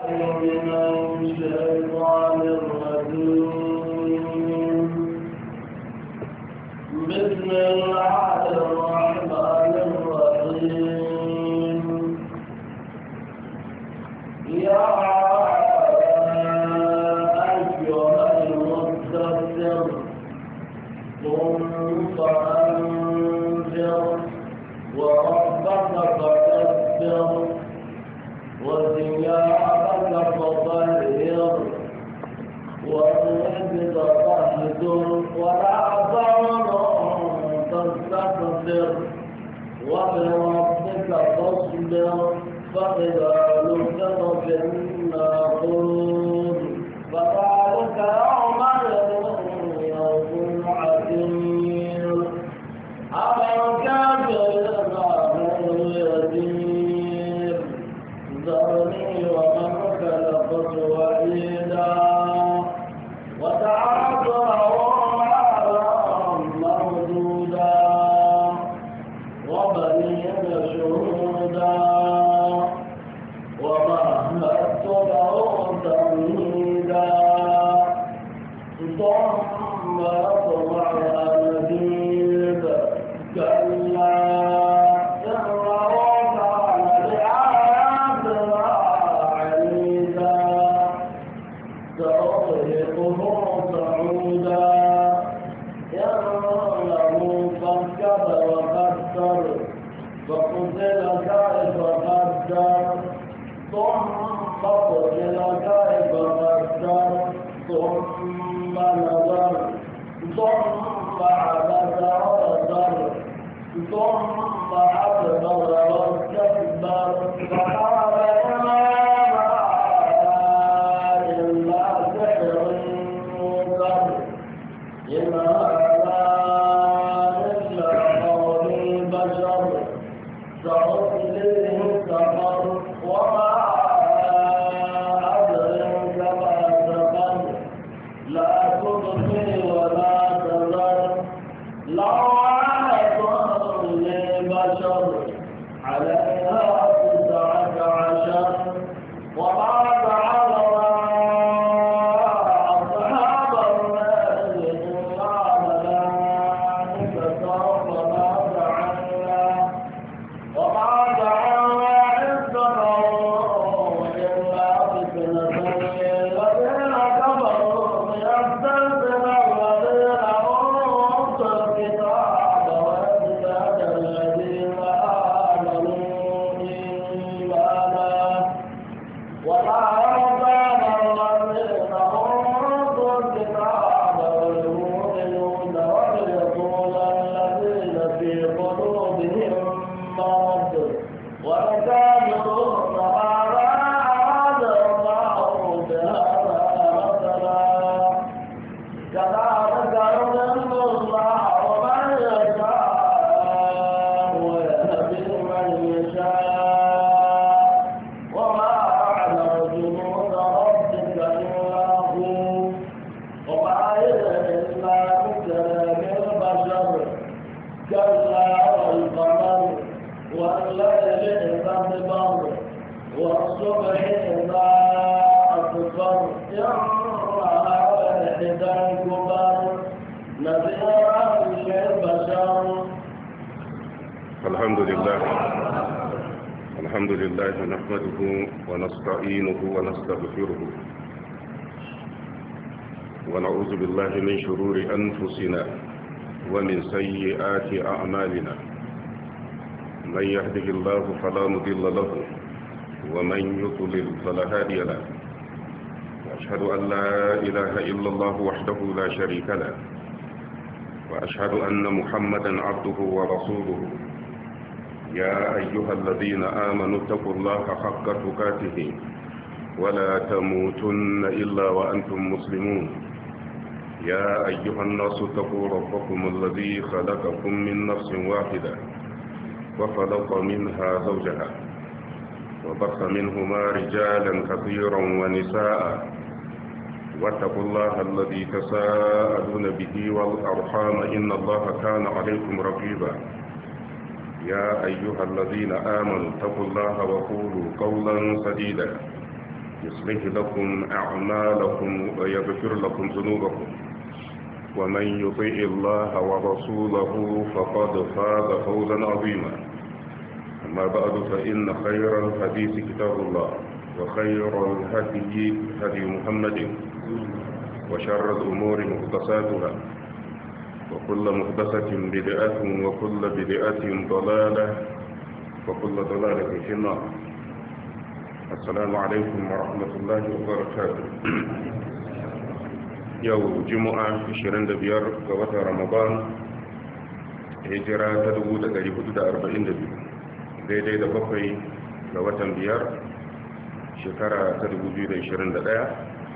من الشيطان الرجيم بسم الله الرحمن الرحيم يا أيها المدثر قم فأنذر وربك فكبر وثيابك فطهر والرجل فاهجر ولا تمنن تستكبر وبربك فاصبر فإذا نكر في الناقور فذلك يومئذ يوم عسير على الكافرين غير يسير ذرني ومن خلقت وحيدا وجعلت له مالا ممدودا وبنين شهودا ومهدت له تمهيدا ثم يطمع أن أزيد كلا إنه كان بآياتنا عنيدا سأرهقه صعودا إنه فكر وقدر فقتل كيف قدر ثم قتل كيف قدر ثم نظر ثم عبس وبصر ثم أدبر واستكبر فقال إلا سحر يؤثر إن هذا إلا قول البشر سأصليه سقر وما أدرك ما سقر لا تبقي ولا تذر لوعة للبشر عليها 19 وما جعل أصحاب النار إلا ملائكة وما جعلنا عدتهم إلا فتنة للذين كفروا ليستيقن الذين أوتوا الكتاب ويزداد الذين آمنوا إيمانا ولا يرتاب الذين أوتوا الكتاب والمؤمنون وليقول الذين في قلوبهم مرض والكافرون ماذا أراد الله بهذا مثلا كذلك يضل الله من يشاء ويهدي من يشاء وما أعلم جنود ربك إلا هو وما إلا كلام البشر كلا والقمر والليل إذا ادبر والصبح إذا أسفر إنها لإحدى الكبر نذيرا للبشر. الحمد لله نحمده ونستعينه ونستغفره ونعوذ بالله من شرور أنفسنا ومن سيئات أعمالنا من يهده الله فلا مضل له ومن يضلل فلا هادي له وأشهد أن لا إله إلا الله وحده لا شريك له وأشهد أن محمدا عبده ورسوله يا أيها الذين آمنوا اتقوا الله حق تقاته ولا تموتن إلا وأنتم مسلمون يا أيها الناس اتقوا ربكم الذي خلقكم من نفس واحدة وخلق منها زوجها وبث منهما رجالا كثيرا ونساء واتقوا الله الذي تساءلون به والأرحام إن الله كان عليكم رقيبا يا أيها الذين آمنوا اتقوا الله وقولوا قولا سديدا يصلح لكم أعمالكم ويغفر لكم ذنوبكم ومن يطيع الله ورسوله فقد فاز فوزا عظيما. أما بعد فإن خير الحديث كتاب الله وخير الهدي هدي محمد وشر الأمور محدثاتها وكل محدثة بدعة وكل بدعة ضلالة وكل ضلالة في النار. السلام عليكم ورحمة الله وبركاته. يوم جمعة 25 قوة رمضان هجرة تدود 442 daidai da 7 ga watan 5 shekara ta 2021.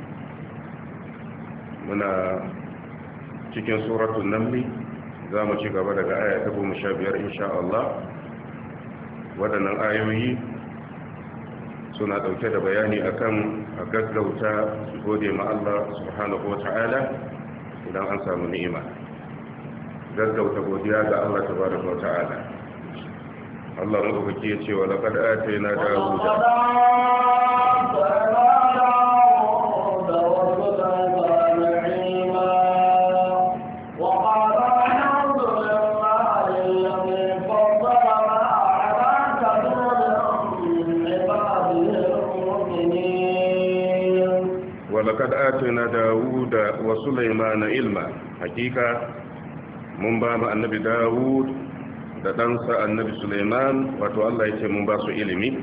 muna cikin suratul namli za mu ci gaba daga aya ta 15 insha Allah. waɗannan ayoyi suna ɗauke da bayani akan a gaggauta gode ma Allah subhanahu wa ta'ala idan an samu ni'ima, gaggauta godiya ga Allah tabaraka wa ta'ala. Allah madaukaki ya ce wa laqad atayna Dawuda ولقد آتينا داود وسليمان علما. حقيقة من باب النبي داود da ɗansa annabi Suleiman, wato Allah ya ce mun ba su ilimi.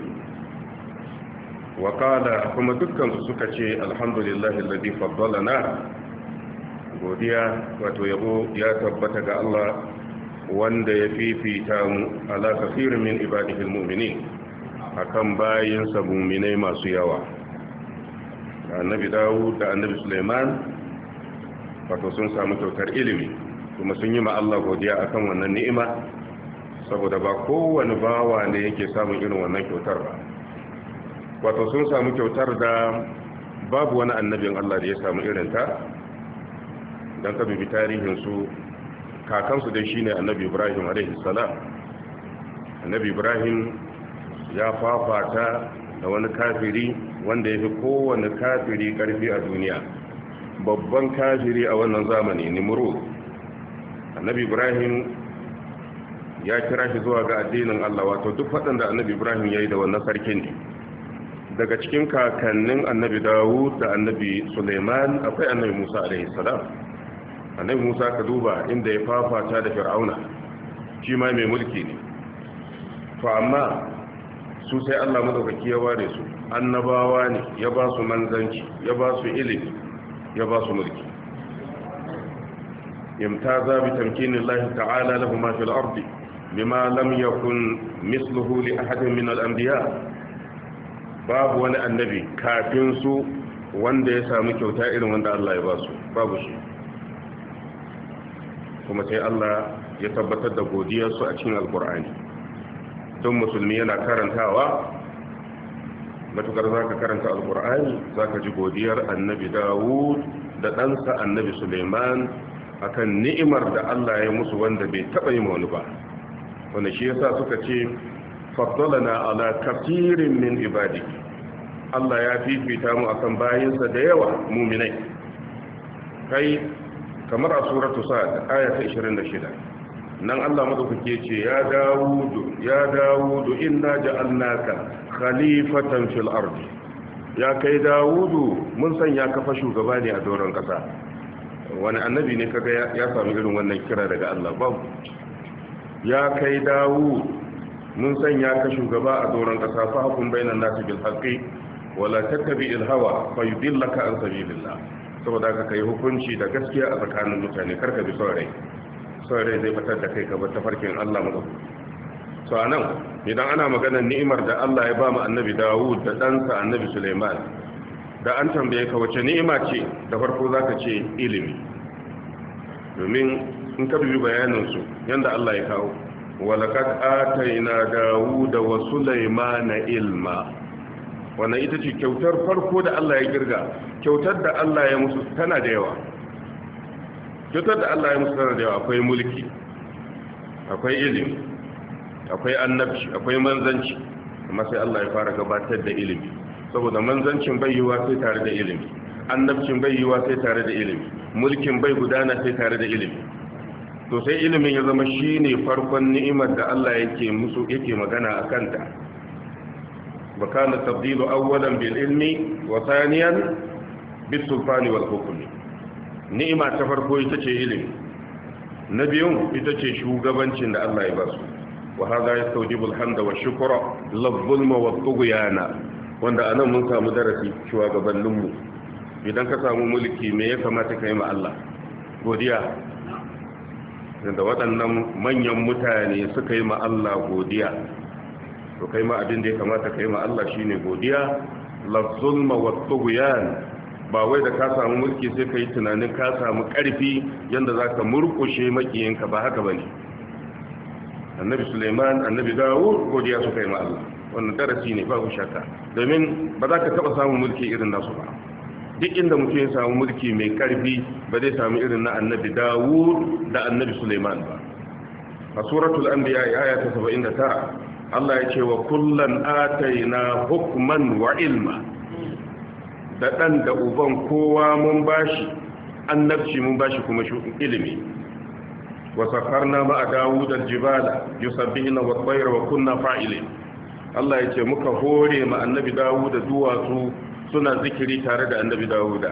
wa qala, kuma dukkansu suka ce alhamdulillahi alladhi faddalana. godiya wato yabo ya tabbata ga Allah wanda ya fifita mu ala kafirin min ibadihi almu'minin, akan bayinsa mu'minai masu yawa. annabi Dawud da annabi Suleiman wato sun samu kyautar ilimi, kuma sun yi ma Allah godiya akan wannan ni'ima, saboda ba kowane bawa ne yake samun irin wannan kyautar ba. wato sun samu kyautar da babu wani annabin Allah da ya samu irinta. don ka bibi tarihinsu, kakansu dai shine annabi Ibrahim alaihi salam. annabi Ibrahim ya fafata da wani kafiri wanda ya fi kowane kafiri karfi a duniya, babban kafiri a wannan zamani, Nimrud. annabi Ibrahim ya kira shi zuwa ga addinin Allah, wato duk faɗin da annabi Ibrahim ya yi da wannan sarkin ne. daga cikin kakannin annabi Dawud da annabi Suleiman akwai annabi Musa alaihi salam. annabi Musa ka duba inda ya fafata da Fir'auna, shi ma mai mulki ne. to amma su sai Allah madaukaki ya ware su, annabawa ne, ya ba su manzanci, ya ba su ilimi, ya ba su mulki. imtaza bi tamkinillahi ta'ala lahu ma fil ardi bima lam yakun misluhu li ahadin min al-anbiya. babu wani annabi kafin su wanda ya samu kyauta irin wanda Allah ya ba su, babu shi. kuma sai Allah ya tabbatar da godiyar su a cikin alkur'ani. don musulmi yana karantawa, matukar zaka karanta alkur'ani zaka ji godiyar annabi Dawud da ɗansa annabi Suleiman akan ni'imar da Allah ya musu wanda bai taɓa yi wani ba. wanda shi yasa suka ce faddalana ala kafirin min ibadi. Allah ya fifita mu akan bayinsa da yawa mu'minai. kai kamar a suratu sa'ad aya ta 26 nan Allah madaukake ce ya Dawudu inna ja'alnaka khalifatan fil ardi. ya kai Dawudu mun sanya ka fa shugaba ne a doron kasa. wani annabi ne kaga ya samu irin wannan kira daga Allah? babu. ya kai Dawud mun sanya ka shugaba a doron kasa, fa hukum bainan nasi bil haqqi wala tattabi'il hawa fa yudillaka an sabilillah. saboda ka kai hukunci da gaskiya a tsakanin mutane, karka bi son rai zai fitar da kai ka bar tafarkin Allah mu. so anan idan ana maganar ni'imar da Allah ya ba mu annabi Dawud da ɗansa annabi Suleiman, da an tambaye ka wace ni'ima ce, da farko zaka ce ilimi. domin in ka dubi bayanin su yanda Allah ya kawo, walaqad atayna Dawuda wa Sulaimana ilma. wannan ita ce kyautar farko da Allah ya girga. kyautar da Allah ya musu tana da yawa. akwai mulki, akwai ilimi, akwai annabci, akwai manzanci, amma sai Allah ya fara gabatar da ilimi. saboda manzancin bai yiwa sai tare da ilimi, annabcin bai yiwa sai tare da ilimi, mulkin bai gudana sai tare da ilimi. To sai ilimin ya zama shine farkon ni'imar da Allah yake magana a kanta. wa kana tabdilu awwalan bil ilmi wa thaniyan bis sultani wal hukmi. Ni'ima ta farko ita ce ilimi, na biyun ita ce shugabancin da Allah ya ba su. wa hadha yastawjibu alhamda wa shukra la zulma wa tughyana, wanda anan mun samu darasi shugabanninmu. Idan ka samu mulki me ya kamata ka yi ma Allah? Godiya. Da waɗannan manyan mutane suka yi ma Allah godiya, to kai ma abin da ya kamata ka yi ma Allah shine godiya. La zulma wa tughyan, ba wai da ka samu mulki sai ka yi tunanin ka samu ƙarfi yanda zaka murƙushe makiyinka, ba haka bane. Annabi Sulaiman, Annabi Dawud godiya suka yi ma Allah. Wannan darasi ne babu shakka, domin ba za ka taɓa samun mulki irin nasu ba. Duk inda mutum ya samu mulki mai karfi ba zai samu irin na Annabi Dawud da Annabi Sulaiman ba. A suratul anbiya aya ta 79 Allah ya ce wa kullan ataina hukman wa ilma, da dan da uban kowa mun bashi annabci, mun bashi kuma ilimi. wa sakharna ma Dawud al-jibala yusabbihuna wat-tayra wa kunna fa'ilin. Allah ya ce muka hore ma Annabi Dawud da duwatsu suna zikiri tare da Annabi Dawuda.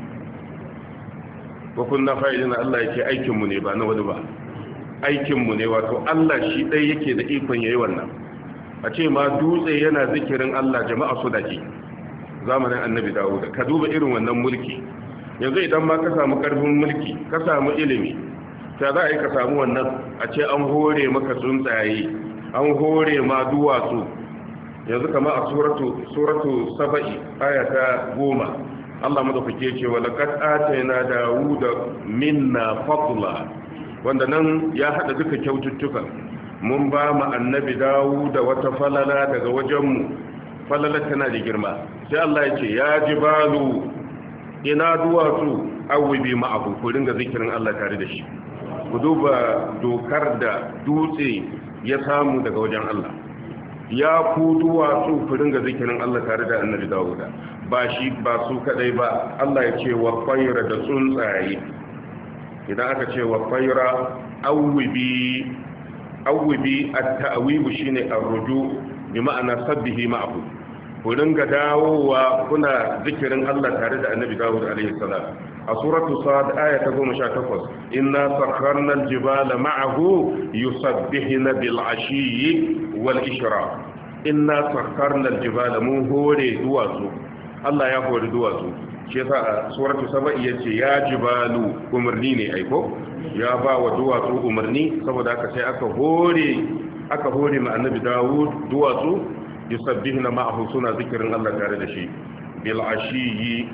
wa kunna fa'ilina, Allah yake aikin mu ne ba na wani ba, aikin mu ne, wato Allah shi dai yake da ikon yayi wannan. A ce ma dutse yana zikirin Allah, jama'a su dake zamanin Annabi Dawuda. Ka duba irin wannan mulki. Yanzu idan ma ka samu karfin mulki, ka samu ilimi, ta za a yi ka samu wannan, a ce an hore maka tsuntsaye, an hore ma duwatsu. Yanzu kama a suratu saba'i aya ta 10 Allah madaukake ce wa laqad atayna Dawuda minna fadla, wanda nan ya hada duka kyaututtuka. Mun ba mu Annabi Dawuda wata falala daga wajenmu, falala tana da girma. Sai Allah ya ce ya jibalu, ina duwatsu, awwibi ma'ahu, ku dinga zikirin Allah tare da shi. Ku duba dokar da dutse ya samu daga wajen Allah. Ya ku duwatsu, ku dinga zikirin Allah tare da Annabi Dawuda. Ba shi ba su kadai ba, Allah ya ce wa fayra da tsuntsaye. Idan aka ce wa fayra, awwibi at-ta'wibu shine ar-ruju, bi ma'ana sabbihi ma'ahu. Ku dinga dawowa kuna zikirin Allah tare da Annabi Dawud alaihi salam. A suratu Sad aya ta 18 inna sakharna al-jibala ma'ahu yusabbihuna bil ashiyyi wal ishraq. Inna sakharna al-jibala, mun hore duwatsu. Allah ya hore duwatsu. Shi yasa a suratu Saba yace ya jibalu, umarni ne aiko, ya ba wa duwatsu umarni, saboda haka sai aka hore ma Annabi Dawud duwatsu yusabbihuna ma'ahu, suna zikirin Allah tare da shi. Bil ashiyyi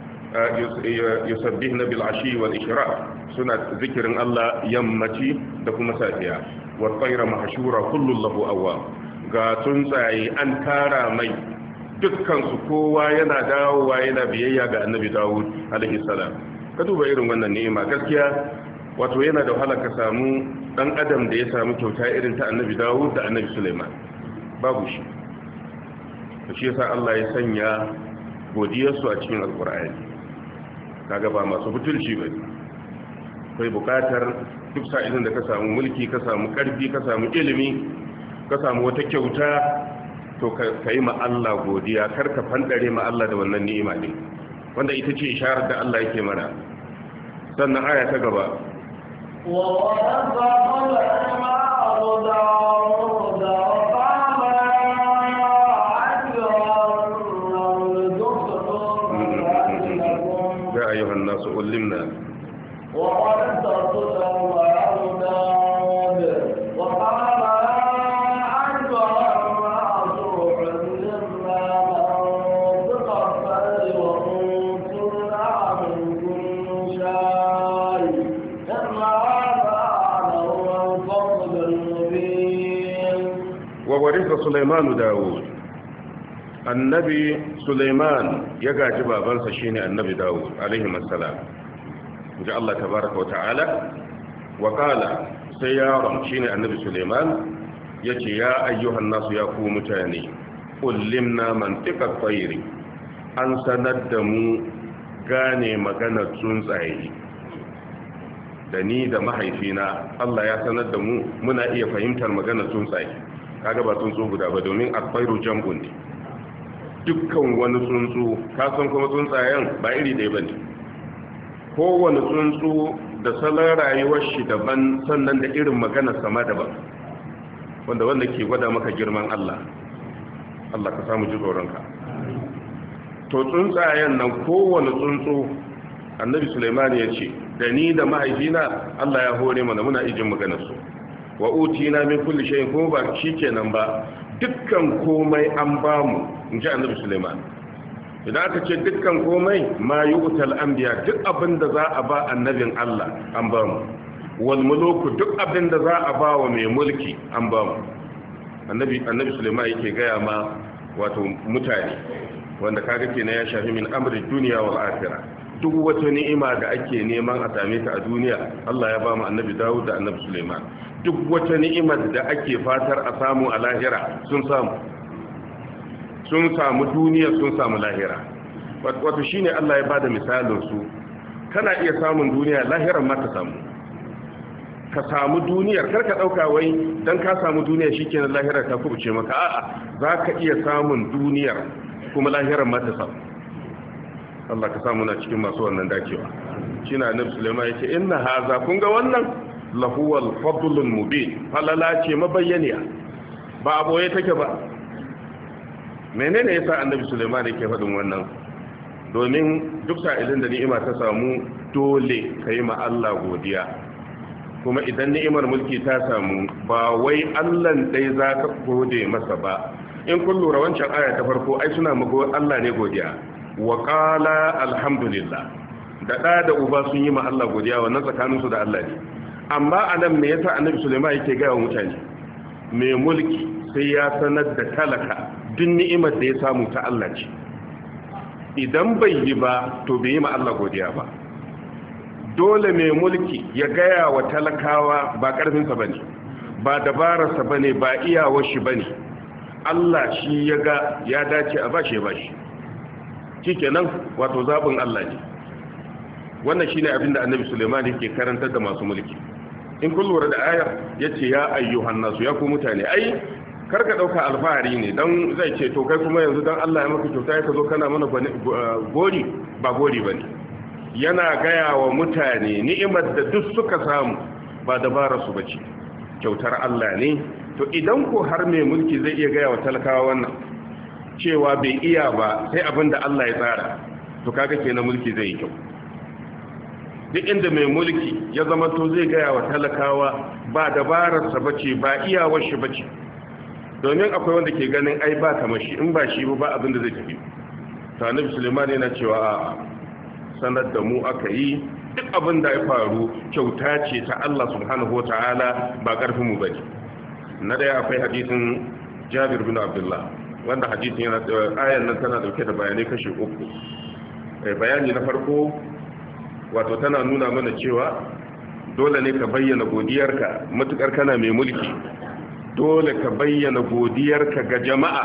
yusabbihuna bil ashiyyi wal ishraq, suna zikirin Allah yammaci da kuma safiya. Wat tayra mahshura kullu lahu awwab, ga tsuntsaye an tara mai, dukkan su kowa yana dawowa yana biyayya ga Annabi Dawud alaihi salam. Ka duba irin wannan ni'ima, gaskiya wato yana da wahala ka samu dan adam da ya samu kyauta irin ta Annabi Dawud da Annabi Sulaiman, babu shi. Shi yasa Allah ya sanya godiyarsu a cikin alkur'ani. Kaga ba masu butulci ba, kai bukatar duk sa'ilin da ka samu mulki, ka samu karfi, ka samu ilimi, ka samu wata kyauta, to ka yi ma Allah godiya, kar ka fandare ma Allah da wannan ni'ima ne, wanda ita ce isharar da Allah yake mana. Sannan aya ta gaba wa أيها الناس علمنا وقد الله داود وقال أيها الناس علمنا منطق الطير وأوتينا من كل شيء إن هذا لهو الفضل المبين. وورث سليمان داود. Annabi Sulaiman ya gaji babansa shine Annabi Dawud alaihi assalam. Inji Allah tabaraka wa ta'ala, wa qala, sai yaron shine Annabi Sulaiman yace ya ayyuhan nasu, ya ku mutane, ullimna mantiqat tayri an sanar da mu gane maganar tsuntsaye da ni da mahaifina Allah ya sanar da mu muna iya fahimtar maganar tsuntsaye kaga ba tsuntsu guda ba domin at-tayru jam'un ne dukkan wani tsuntsu kasan kuma tsuntsayen ba iri ɗaya bane kowane tsuntsu da salon rayuwar shi daban sannan da irin maganar sama daban wanda ke gwada maka girman Allah ka samu ji tsoronka to tsuntsayen nan kowane tsuntsu annabi Sulaiman ya ce da ni da mahaifina Allah ya hore mana muna ijin maganarsu wa utina min kulli shay'in ko ba shikenan ba dukkan komai an bamu inji annabi Sulaiman idan aka ce dukkan komai ma yu'tal anbiya duk abin da za a ba annabin Allah an bamu wal muluku duk abin da za a ba wa mai mulki an bamu annabi Sulaiman yake gaya ma wato mutane wanda kaga kenan ya shafi min amri dunya wal akhirah duk wata ni'ima da ake neman a same ta a duniya Allah ya ba mu annabi Dawud da annabi Sulaiman duk wata ni'imar da ake fatar a samu a lahira sun samu duniya sun samu lahira wato shine Allah ya bada misalin su kana iya samun duniya lahiran ma ta samu ka samu duniyar karka dauka wai dan ka samu duniya shikenan lahirar ta kubuce maka a'a zaka iya samun duniyar kuma lahiran ma ta samu Allah ka samu na cikin masu wannan dacewa shine annabi Sulaiman yace inna haza kun ga wannan lahuwal fadlul mubin falala ce mabayyaniya ba aboye take ba menene yasa annabi Sulaiman yake faɗin wannan domin duk sa'ilin da ni'ima ta samu dole kai ma Allah godiya kuma idan ni'imar mulki ta samu ba wai Allah dai zaka gode masa ba in kun lura wancan aya ta farko ai suna mago Allah ne godiya wa qala alhamdulillah da uba sun yi ma Allah godiya wannan tsakaninsu da Allah ne amma anan me yasa annabi Sulaiman yake ga mutane mai mulki sai ya sanar da talaka duk ni'imar da ya samu ta Allah ce idan bai yi ba to bai yi ma Allah godiya ba dole mai mulki ya gaya wa talakawa ba karfinsa bane ba dabararsa bane ba iyawar shi bane Allah shi ya ga ya dace a bashi ya bashi shikenan wato zabin Allah ne wannan shine abinda annabi Sulaiman yake karantar da masu mulki in kun lura da ayar yace ya ayyuhan nasu ya ku mutane ai karka dauka alfahari ne dan zai ce to kai kuma yanzu dan Allah ya maka kyauta ya zo kana mana gori ba gori bane yana gaya wa mutane ni'imar da duk suka samu ba dabara su bace kyautar Allah ne to idan ko har mai mulki zai iya gaya wa talakawa wannan cewa bai iya ba sai abinda Allah ya tsara to kaga kenan mulki zai yi kyau duk inda mai mulki ya zama to zai gaya wa talakawa ba dabararsa bace ba iyawar shi bace domin akwai wanda ke ganin ai ba kamar shi in ba shi ba abin da zai tafi to annabi Sulaiman yana cewa a sanar da mu aka yi duk abin da ya faru kyauta ce ta Allah subhanahu wataala ba karfin mu bane na daya akwai hadisin Jabir bin Abdullah wanda hadisin yana ayan nan tana dauke da bayanai kashi uku bayani na farko wato tana nuna mana cewa dole ne ka bayyana godiyarka matukar kana mai mulki dole ka bayyana godiyarka ga jama'a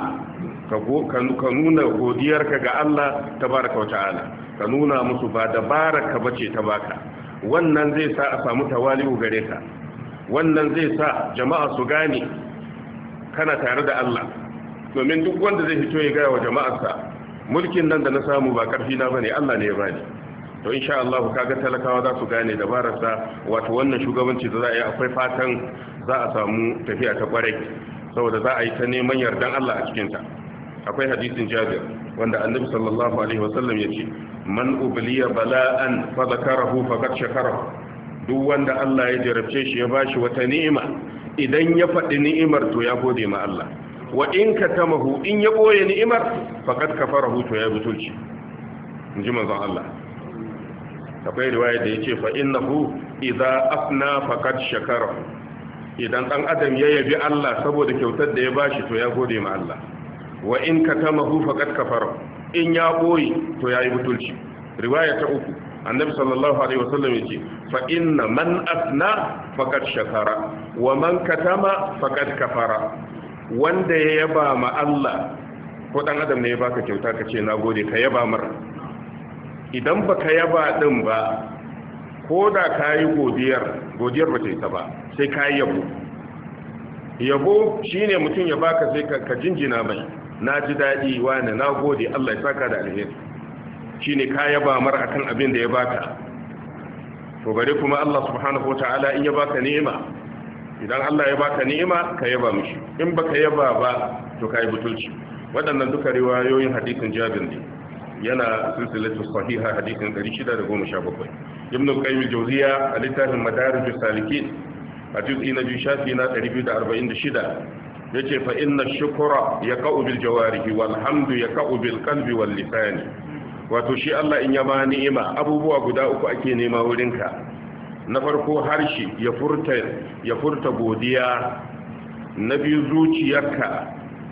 ka nuna godiyarka ga Allah tabaraka wata'ala ka nuna musu ba dabaraka bace ta baka wannan zai sa a samu tawali'u gare ka wannan zai sa jama'a su gane kana tare da Allah domin duk wanda zai fito ya gaya wa jama'arsa mulkin nan da na samu ba karfi na bane Allah ne ya bani to insha Allah kaga talakawa za su gane dabararsa wato wannan shugabanci da za a yi akwai fatan za a samu tafiya ta kwarai saboda za a yi ta neman yardan Allah a cikin ta akwai hadisin Jabir wanda Annabi sallallahu alaihi wasallam yace man ubliya bala'an fa zakarahu faqad shakarahu duk wanda Allah ya jarabce shi ya bashi wata ni'ima idan ya faɗi ni'imar to ya gode ma Allah wa in katamahu in ya boye ni'imar faqad kafarahu to ya butulci inji manzon Allah akwai riwaya da yace fa innahu idza afna faqad shakara idan dan adam ya yabi Allah saboda kyautar da ya bashi to ya gode ma Allah wa in katamahu faqad kafara in ya boye to yayi butulci riwaya ta uku annabi sallallahu alaihi wasallam yace fa inna man afna faqad shakara wa man katama faqad kafara wanda ya yaba ma Allah ko dan adam ne ya baka kyauta ka ce nagode ka yaba mara. Idan baka yaba din ba ko da kayi godiyar ba ta yi ta ba sai kayi yabo shine mutum ya baka sai ka jinjina mai, na ji daɗi wani na gode Allah ya saka da alheri, shine ka yaba mar akan abin da ya baka. To bare kuma Allah subhanahu wataala in ya baka ni'ima, idan Allah ya baka ni'ima ka yaba mishi, in baka yaba ba to kai butulci. Waɗannan duka riwayoyin hadisin Jabir ne, yana silsilatu sahiha hadisin 617. Ibn Qayyim al-Jawziyya a littafin Madarij as-Salikin a juz'i na 2 shafi na 246 yace fa inna ash-shukra yaqa'u bil jawarihi wal hamdu yaqa'u bil qalbi wal lisani. Wato shi Allah in ya ba ni'ima abubuwa guda uku ake nema wurinka. Na farko harshe ya furta godiya, na biyu zuciyarka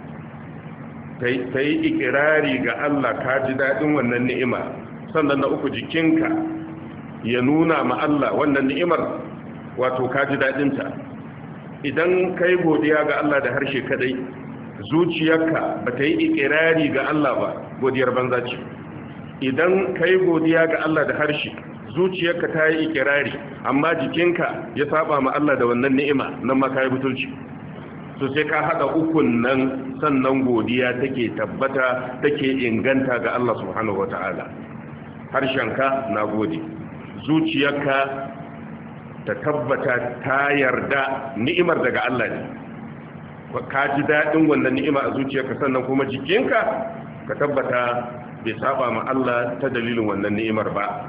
ta yi ikirari ga Allah ka ji daɗin wannan ni'ima, sannan na uku jikinka ya nuna ma Allah wannan ni'imar wato ka ji daɗinta. Idan ka yi godiya ga Allah da harshe kadai, zuciyarka ba ta yi ikirari ga Allah ba, godiyar banza ce. Idan ka yi godiya ga Allah da harshe, zuciyarka ta yi ikirari amma jikinka ya saba ma Allah da wannan ni'ima, nan ma ka yi butulci. So sai ka haɗa ukun nan sannan godiya take tabbata take inganta ga Allah subhanahu wata'ala. Harshenka na gode, zuciyarka ta tabbata ta yarda ni'imar daga Allah ne, ka ji daɗin wannan ni'ima a zuciyarka, sannan kuma jikinka ka tabbata bai saba ma Allah ta dalilin wannan ni'imar ba.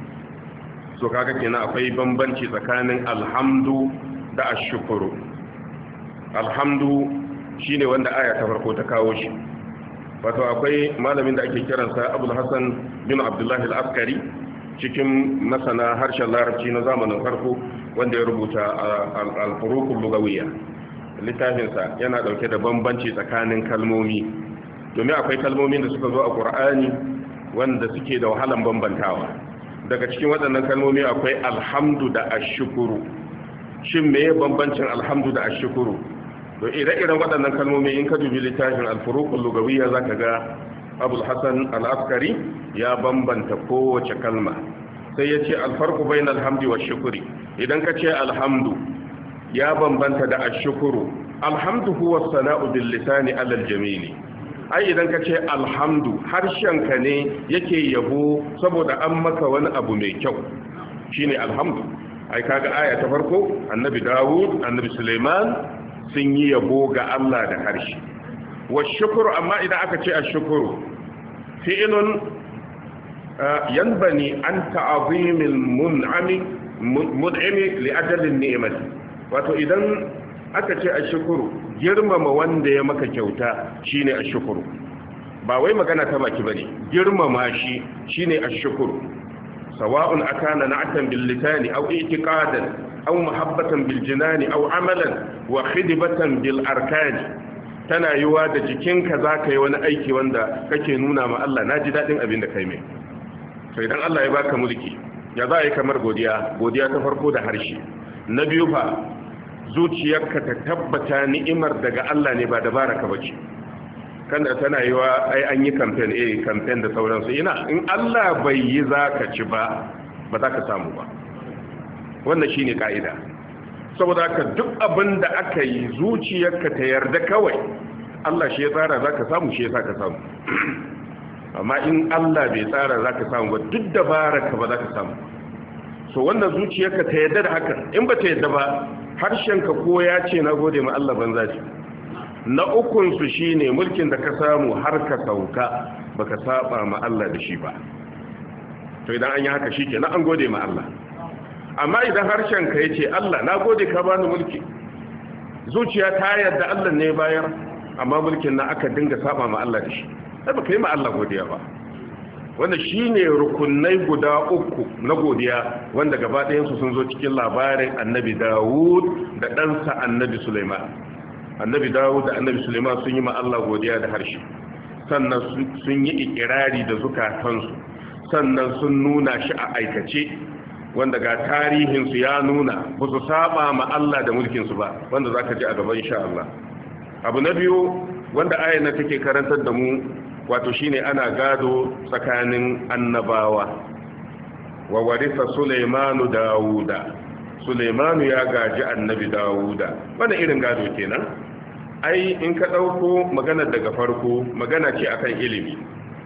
So kaga kenan akwai bambanci tsakanin alhamdu da ashkuru. Alhamdu shine wanda aya ta farko ta kawo shi, wato akwai malamin da ake kiransa Abul Hasan bin Abdullah al-Askari cikin masana harshen larabci na zamanin farko wanda ya rubuta al-furuqul lughawiyya. Littafinsa yana dauke da bambanci tsakanin kalmomi, domin akwai kalmomin da suka zo a Qur'ani wanda suke da wahalan bambantawa. Daga cikin waɗannan kalmomi akwai alhamdu da ashkuru. Shin meye bambancin alhamdu da ashkuru? To ire-iren waɗannan kalmomi in ka dubi littafin al-furuqul lughawiyya zaka ga Abul Hasan al-Askari ya bambanta kowace kalma. Sai ya ce al-farqu bainal hamdi wash shukri. Idan ka ce alhamdu ya bambanta da ashkuru. Alhamdu huwa as-sana'u bil lisani 'ala al-jamili. Ai idan ka ce alhamdu harshenka ne yake yabo saboda an maka wani abu mai kyau, shine alhamdu. Ai kaga aya ta farko annabi Dawud, annabi Sulaiman sun yi yabo ga Allah da harshe. Wa shukuru, amma idan aka ce ashkuru fi'ilun yanbani an ta'zimil mun'imi li ajali ni'mati. Wato idan aka ce ashkuru girmama wanda ya maka kyauta shine ashkuru, ba wai magana ta baki bane, girmama shi shine ashkuru. sawa'un akana na'tan bil lisani aw i'tiqadan aw mahabbatan bil jinani aw amalan wa khidbatan bil arkani. Tana yiwa da jikinka zaka yi wani aiki wanda kake nuna ma Allah naji dadin abin da kai mai. To idan Allah ya baka mulki ya za a yi kamar godiya ta farko da harshe. Na biyu fa zuciyarka ta tabbata ni'imar daga Allah ne ba dabara ka bace. Kanda tana yiwa ai an yi campaign da sauransu, ina in Allah bai yi zaka ci ba za ka samu ba. Wannan shine kaida. Saboda haka duk abin da aka yi zuciyarka ta yarda kawai Allah shi ya tsara zaka samu, shi yasa ka samu. Amma in Allah bai tsara zaka samu ba, duk dabararka ba zaka samu. So wannan zuciyarka ta yarda da hakan, in ba ta yarda ba harshenka ko ya ce na gode ma Allah banza ce. Na ukunsu shi ne mulkin da ka samu har ka sauka baka saba ma Allah da shi ba. To idan an yi haka shi ke na an gode ma Allah. Amma idan harshenka ya ce Allah na gode ka bani mulki, zuciya ta yarda Allah ne bayar, amma mulkin na aka dinga saba ma Allah da shi, sai baka yi ma Allah godiya ba. Wanda shi ne rukunai guda uku na godiya wanda gaba ɗayansu sun zo cikin labarin annabi Dawud da ɗansa annabi Sulaiman. Annabi Dawud da annabi Sulaiman sun yi ma Allah godiya da harshe, sannan sun yi ikirari da zukatansu, sannan sun nuna shi a aikace, wanda ga tarihinsu ya nuna ba su saba ma Allah da mulkinsu ba, wanda za ka ji a gaban insha Allah. Abu na biyu wanda ayan nan take karantar da mu wato shine ana gado tsakanin annabawa. Wa warisa Sulaimanu Dawuda, Sulaimanu ya gaji annabi Dawuda. Wannan irin gado kenan. Ai in ka dauko magana daga farko, magana ce akan ilimi.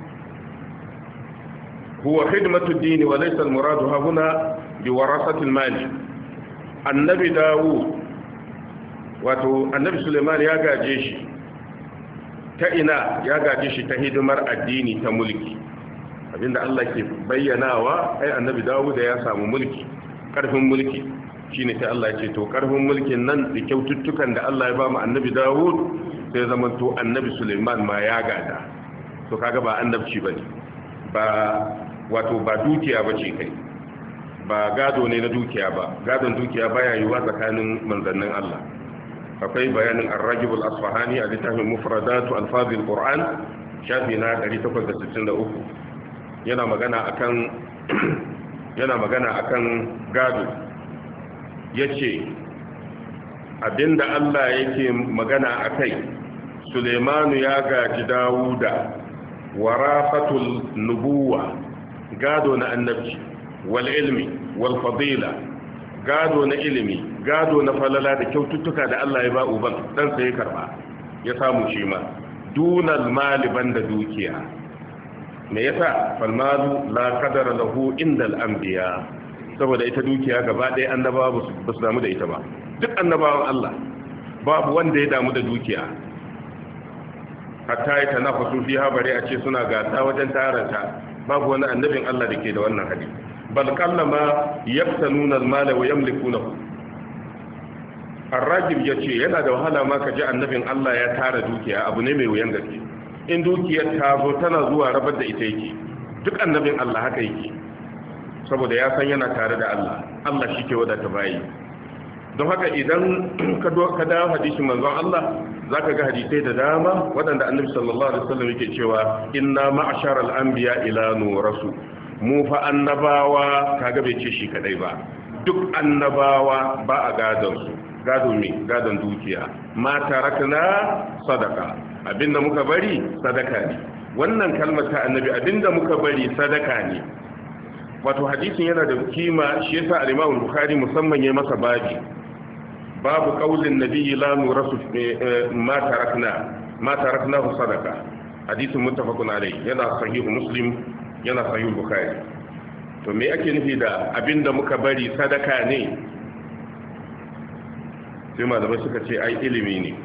Huwa khidmatu ad-din wa laysa al-muradu huna bi warasati al-mal. Annabi Dawud wato annabi Sulaiman ya gaje shi ta ina? Ya gaje shi ta hidimar addini, ta mulki. Abinda Allah ke bayyanawa, ai annabi Dawud ya samu mulki, karfin mulki. Shine sai Allah ya ce to karfin mulkin nan da kyaututtukan da Allah ya ba mu annabi Dawud sai zaman to annabi Sulaiman ma ya gada. To kaga ba annabci bane, ba wato ba dukiya bace kai, ba gado ne na dukiya ba. Gadon dukiya baya yiwa tsakanin manzannin Allah. Akwai bayanin Ar-Ragib al-Asfahani a littafin Mufradatu Alfaz al-Qur'an shafi na 863. Yana magana akan gado. Yace abinda Allah yake magana akai, Sulaimanu ya gaji Dawuda, warafatul nubuwa, gado na annabci, wal ilmi wal fadila, gado na ilimi, gado na falala da kyaututtuka da Allah ya ba uban dan sai karba ya samu shi ma, dunal mali banda dukiya. Me yasa? Fal malu la qadara lahu indal anbiya, saboda ita dukiya gaba ɗaya annabawa ba su damu da ita ba. Duk annabawan Allah babu wanda ya damu da dukiya, hatta ya tanafasu fiha, bare a ce suna gasa wajen taranta. Babu wani annabin Allah da ke da wannan hali. Bal kallama yaftanuna al-mala wa yamlikunahu. Ar-Ragib yace yana da wahala ma ka ji annabin Allah ya tara dukiya, abu ne mai wuyan gaske. In dukiyar ta zo tana zuwa rabar da ita yake. Duk annabin Allah haka yake, saboda ya san yana tare da Allah. Allah shi ke wadata bayi. Don haka idan ka dawo hadisin manzon Allah, zaka ga hadisai da dama waɗanda annabi sallallahu alaihi wasallam yake cewa inna ma'asharal anbiya ila nurasu. Mu fa annabawa, kaga bai ce shi kadai ba, duk annabawa ba a gadon su. Gado me? Gadon dukiya. Ma tarakna sadaka, abinda muka bari sadaka ne. Wannan kalmar ta annabi, abinda muka bari sadaka ne. Wato hadisin yana da kima, shi yasa al-Imam Bukhari musamman ya masa babu qaulin nabiyyi la nurasu ma tarakna sadaka. Hadisin muttafaqun alayhi, yana sahihu Muslim, yana sahihu Bukhari. To me ake nufi da abinda muka bari sadaka ne? Sai malamai suka ce ai ilimi ne.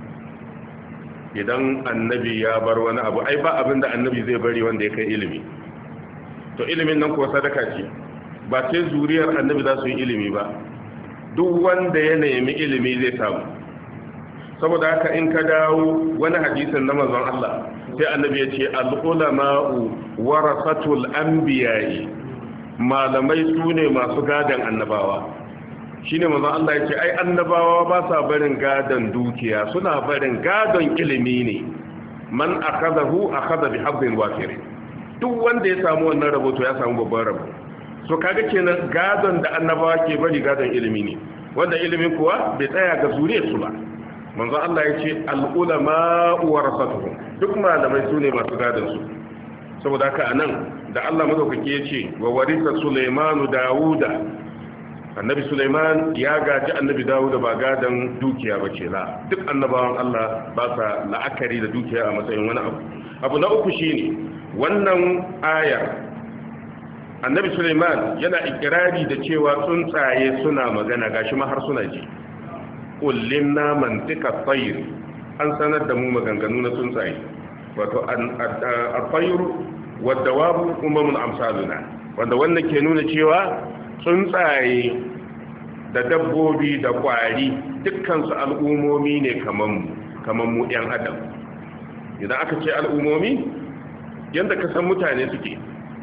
Idan annabi ya bar wani abu, ai ba abinda annabi zai bari wanda ya kai ilimi. To ilimin nan kuwa sadaka ce, ba sai zuriyar annabi za su yi ilimi ba. Duk wanda ya nemi ilimi zai samu. Saboda haka in ka dawo wani hadisin na manzon Allah, sai annabi ya ce al-ulama'u warasatul anbiya'i, malamai su ne masu gadan annabawa. Shine manzon Allah ya ce ai annabawa ba sa barin gadan dukiya, suna barin gadon ilimi ne. Man akhadahu akhadha bi hazzin wafir. Duk wanda ya samu wannan rabo to ya samu babban rabo. So kaga kenan gadon da annabawa ke bari gadon ilimi ne, wanda ilimin kuwa bai tsaya ga zuriyarsu ba. Manzo Allah ya ce al-ulama warasatuhum, duk malamai su ne masu gadon su. Saboda haka anan da Allah madaukake ya ce wa warisa Sulaimanu Dawuda, annabi Sulaiman ya gaji annabi Dawuda ba gadon dukiya ba ce la. Duk annabawan Allah ba sa la'akari da dukiya a matsayin wani abu. Abu na uku shine wannan ayar, annabi Sulaiman yana ikirari da cewa tsuntsaye suna magana, gashi ma har suna ji. Ullinna mantika tayr, an sanar da mu maganganu na tsuntsaye. Wato al-tayr wa dawabu umamun amsaluna, wanda wannan ke nuna cewa tsuntsaye da dabbobi da kwari dukkan su al'umomi ne kaman mu ɗan adam. Idan aka ce al'umomi, yanda ka san mutane suke,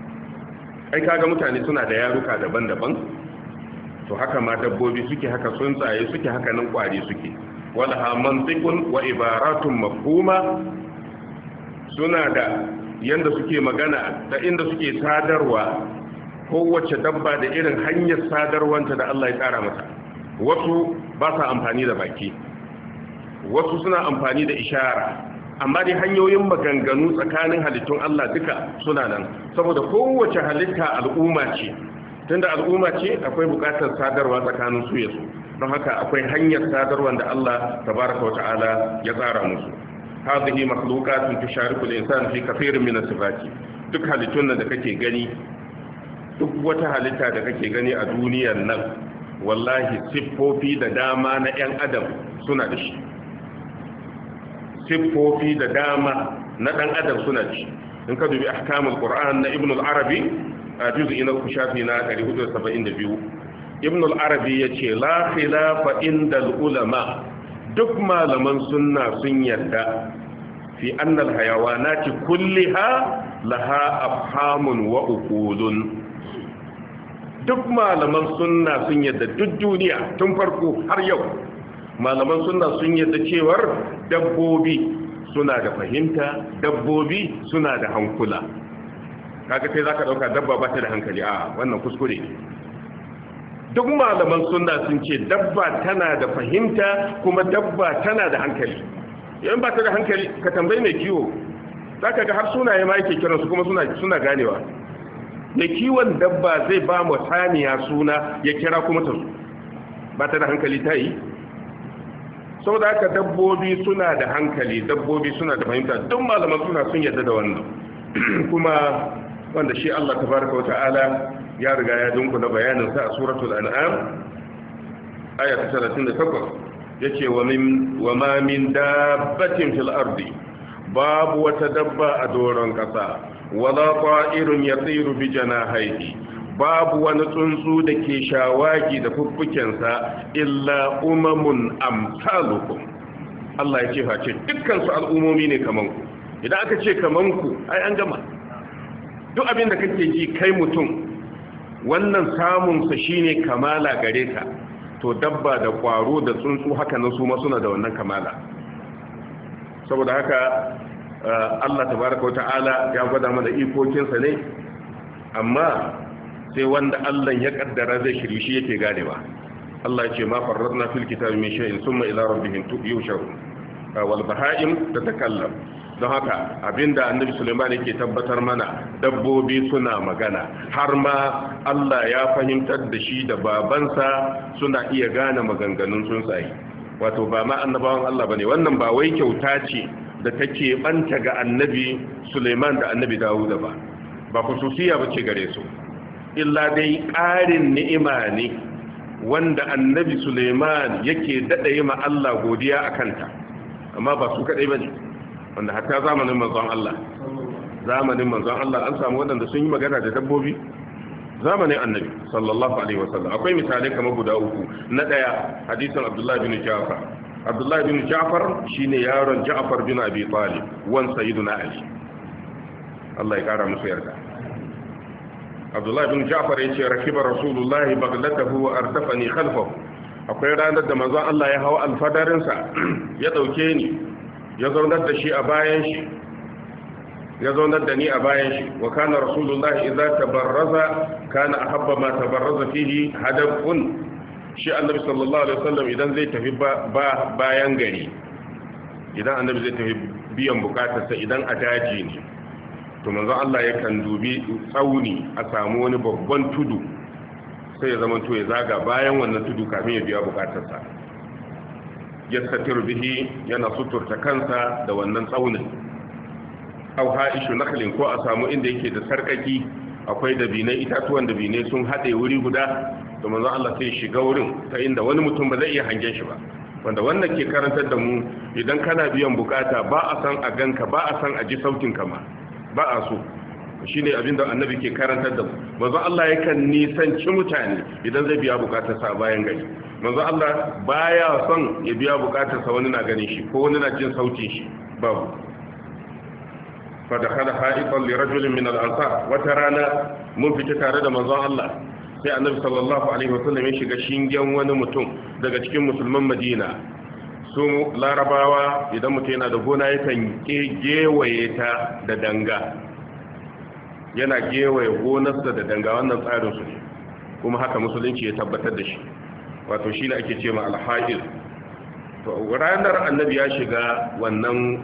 ai kaga mutane suna da yaruka daban-daban, to haka ma dabbobi suke, haka tsuntsaye suke, haka nan kwari suke. Walaha mantiqun wa ibaratun mafhuma, suna da yanda suke magana da inda suke sadarwa. Kowace dabba da irin hanyar sadarwanta da Allah ya tsara mata. Wasu ba sa amfani da baki, wasu suna amfani da ishara. amma dai hanyoyin maganganu tsakanin halittun Allah duka suna nan saboda kowace halitta al'umma ce tunda al'umma ce akwai bukatar sadarwa tsakanin su yasu don haka akwai hanyar sadarwa da Allah tabaraka wa ta'ala ya tsara musu hadhihi makhluqatun tushariku al-insan fi kathirin min as-sifati duk halittun da kake gani duk wata halitta da kake gani a duniyar nan wallahi siffofi da dama na 'yan adam suna da shi siffofi da dama na ɗan adam suna da shi in ka dubi ahkamul qur'an na ibn al-arabi a juz'i na shafi na 472 ibn al-arabi yace la khilafa inda al-ulama duk malaman sunna sun yarda fi anna al-hayawanati kulliha laha afhamun wa uqulun duk malaman sunna sun yadda duk duniya tun farko har yau malaman sunna sun yadda cewar dabbobi suna da fahimta dabbobi suna da hankula kaga sai zaka dauka dabba ba ta da hankali a wannan kuskure duk malaman sunna sun ce dabba tana da fahimta kuma dabba tana da hankali yayin ba ta da hankali ka tambayi mai kiwo zaka ga har sunaye ma yake kiransu kuma suna ganewa da kiwon dabba zai ba mu saniya suna ya kira kuma ta ba ta da hankali ta yi saboda haka dabbobi suna da hankali dabbobi suna da fahimta duk malaman suna sun yadda da wannan kuma wanda shi Allah tabaraka wa ta'ala ya riga ya dunkula bayanin sa a suratul an'am aya 38 yace wa ma min dabbatin fil ardi babu wata dabba a doron kasa wala ta'irun yatiru bi janahihi babu wani tsuntsu da ke shawagi da fuffukensa illa umamun amsalukum Allah ya ce face dukkan su al'umomi ne kaman ku idan aka ce kaman ku ai an gama duk abin da kake ji kai mutum wannan samun sa shine kamala gare ka to dabba da kwaro da tsuntsu haka nan su ma suna da wannan kamala saboda haka Allah tabaraka wa ta'ala ya gwada mana ikokinsa ne amma sai wanda Allah ya kaddara zai shirye shi yake ganewa Allah ya ce ma farradna fil kitabi min shay'in thumma ila rabbihim yushurun wal bahaim tatakallam don haka abinda annabi Sulaiman yake tabbatar mana dabbobi suna magana har ma Allah ya fahimtar da shi da babansa suna iya gane maganganun tsuntsaye wato ba ma annabawan Allah bane wannan ba wai kyauta ce da take banta ga annabi Sulaiman da annabi Dawud ba khususiya bace gare su illa dai ƙarin ni'ima ne wanda annabi Sulaiman yake dada yi ma Allah godiya akanta amma ba su kadai bane wanda hatta zamanin manzon Allah an samu wadanda sun yi magana da dabbobi zamanin annabi sallallahu alaihi wasallam akwai misalai kamar guda uku na daya hadisin Abdullah bin Ja'far Abdullah bin Ja'far shine yaron Ja'far bin Abi Talib wan sayyiduna Ali Allah ya kara musu yarda Abdullah bin Ja'far yace rakiba Rasulullahi baghlatahu wa ardafani khalfahu akwai ranar da manzon Allah ya hawa alfadarin sa ya dauke ni ya zaunar da shi a bayan shi ya zaunar da ni a bayan shi wa kana Rasulullahi idza tabarraza kana ahabba ma tabarraza fihi hadafun shi annabi sallallahu alaihi wasallam idan zai tafi bayan gari idan annabi zai tafi biyan bukatarsa idan a daji ne to manzo Allah yakan dubi tsauni a samu wani babban tudu sai ya zama to ya zaga bayan wannan tudu kafin ya biya bukatarsa yastatiru bihi yana suturta kansa da wannan tsaunin aw haishu nakhlin ko a samu inda yake da sarkaki akwai dabinai itatuwan dabinai sun hade wuri guda to manzo Allah sai shiga wurin ta inda wani mutum ba zai iya hangen shi ba wanda wannan ke karantar da mu idan kana biyan bukata ba a san a ganka ba a san a ji sautin ka ma ba a so shine abinda annabi ke karantar da mu manzo Allah yakan nisanci mutane idan zai biya bukatarsa a bayan gari manzo Allah baya son ya biya bukatarsa wani na ganin shi ko wani na jin sautin shi babu fa dakhala haifan li rajulin min al-ansar wata rana mun fita tare da manzo Allah sai annabi sallallahu alaihi wasallam ya shiga shingen wani mutum daga cikin musulman Madina su larabawa idan mutum yana da gona yakan gewaye ta da danga yana gewaye gonarsa da danga wannan tsarin su ne kuma haka musulunci ya tabbatar da shi wato shi ne ake ce ma alha'il to ranar annabi ya shiga wannan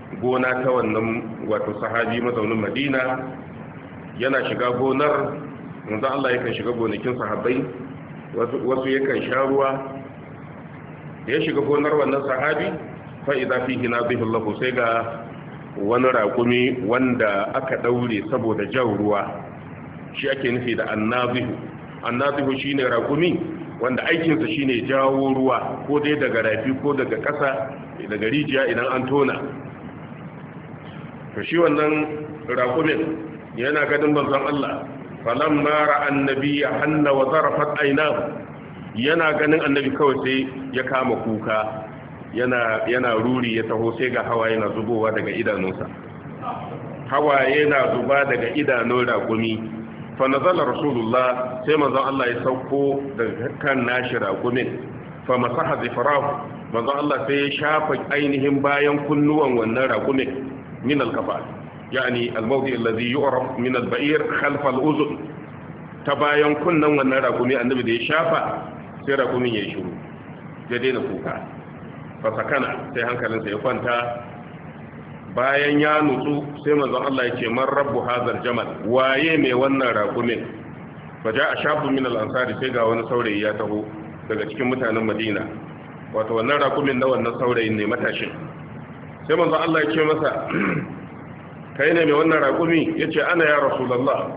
gona ta wannan wato sahabi mazaunin Madina. Yana shiga gonar, manzon Allah yakan shiga gonakin sahabbai, wasu yakan sha ruwa. Ya shiga gonar wannan sahabi fa idza fihi nadhihul lahu, sai ga wani raƙumi wanda aka daure saboda jan ruwa. Shi ake nufi da annazihu shine raƙumi wanda aikinsa shine jawo ruwa, ko dai daga rafi ko daga ƙasa, daga rijiya idan an tona. To shi wannan raƙumin yana ganin manzon Allah, falamma ra'a annabiyya hanna wa zarafat aynahu, yana ganin annabi kawai sai ya kama kuka, yana ruri, ya taho sai ga hawaye na zubowa daga idanunsa. Hawaye na zuba daga idanun raƙumi. Fa nazala rasulullah, sai manzon Allah ya sauko daga kan nashi raƙumin. Fa masaha zifrahu, manzon Allah sai ya shafa ainihin bayan kunnuwan wannan raƙumin min al-kafa, yani al-mawdi alladhi yu'raf min al-ba'ir khalf al-uzun. Ta bayan kunnan wannan raƙumi annabi da ya shafa, sai raƙumin ya shiru, ya daina kuka. Fa sakana, sai hankalinsa ya kwanta. Bayan ya nutsu, sai manzon Allah ya ce man rabbu hadhal jamal, waye mai wannan raƙumin? Fa ja'a shabun min al-ansari, sai ga wani saurayi ya taho daga cikin mutanen Madina. Wato wannan raƙumin na wannan saurayin ne, matashin. Sai manzon Allah ya ce masa, kai ne mai wannan raƙumi? Yace ana ya rasulullah.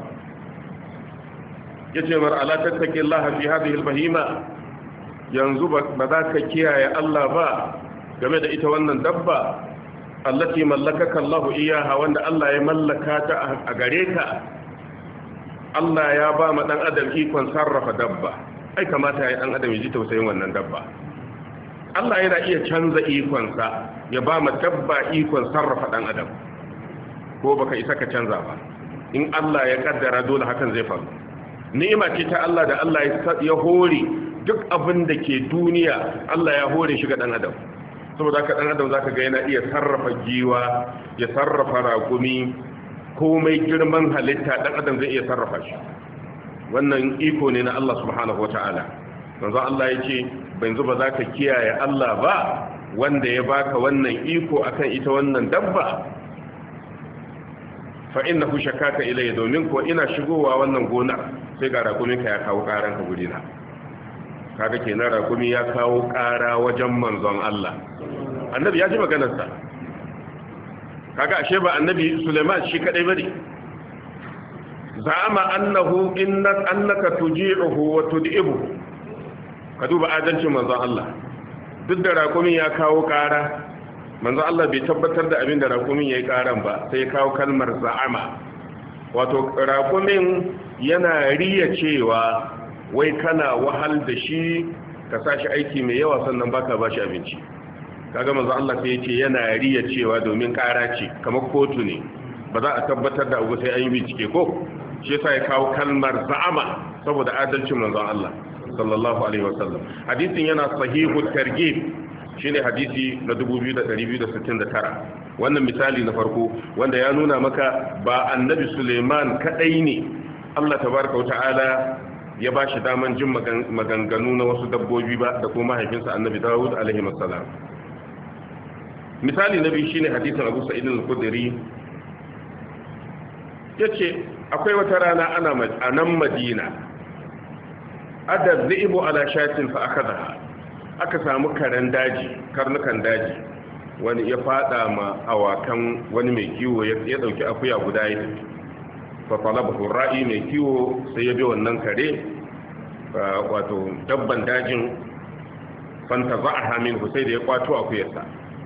Yace mar ala tattaqillaha fi hadhihi al-bahima, yanzu ba za ka kiyaye Allah ba game da ita wannan dabba allati mallakaka Allah iyaha, wanda Allah ya mallaka ta a gare ka. Allah ya ba ma dan adam ikon sarrafa dabba, ai kamata ya dan adam ya ji tausayin wannan dabba. Allah yana iya canza ikonsa ya ba ma dabba ikon sarrafa dan adam, ko baka isa ka canza ba. In Allah ya kaddara dole hakan zai faru. Ni'ima ce ta Allah da Allah ya hore duk abin da ke duniya, Allah ya hore shi ga dan adam. Saboda haka dan adam zaka ga yana iya sarrafa giwa, ya sarrafa raƙumi, komai girman halitta dan adam zai iya sarrafa shi. Wannan iko ne na Allah subhanahu wataala. Manzo Allah yace yanzu ba za ka kiyaye Allah ba, wanda ya baka wannan iko akan ita wannan dabba. Fa innahu shakaka ilayya, domin ko ina shigowa wannan gonar sai ga raƙuminka ya kawo ƙaranka gurina. Kaga kenan raƙumi ya kawo ƙara wajen manzon Allah. Annabi ya ji maganarsa. Kaga ashe ba annabi Sulaiman shi kadai bane. Za'ama annahu annaka tuji'uhu wa tud'ibuhu. Ka duba adalcin manzon Allah. Duk da raƙumin ya kawo ƙara, manzon Allah bai tabbatar da abin da raƙumin yayi ƙaran ba, sai ya kawo kalmar za'ama. Wato raƙumin yana riya cewa wai kana wahal da shi ka sashi aiki mai yawa sannan baka bashi abinci. Kaga manzo Allah sai yace yana riya cewa domin ƙara ce, kamar kotu ne, ba za a tabbatar da abu sai an yi bincike ko. Shi yasa ya kawo kalmar za'ama saboda adalcin manzo Allah sallallahu alaihi wasallam. Hadisin yana sahihu targhib, shine hadisi na 2269. Wannan misali na farko wanda ya nuna maka ba annabi Suleiman kadai ne Allah tabaraka wa ta'ala ya ba shi daman jin maganganu na wasu dabbobi ba, da kuma mahaifinsa annabi Dawud alaihi assalam. Misali na biyu shine hadisin Abu Sa'id al-Khudri. Yace akwai wata rana a nan Madina, adda dhi'bu ala shatin fa akhadha. Aka samu karnukan daji, wani ya fada ma awakan wani mai kiwo, ya dauki akuya guda ya tafi. Fa talabahu ra'i, mai kiwo sai ya bi wannan kare, wato dabban dajin, fanta za'aha minhu, sai da ya kwato akuyarsa.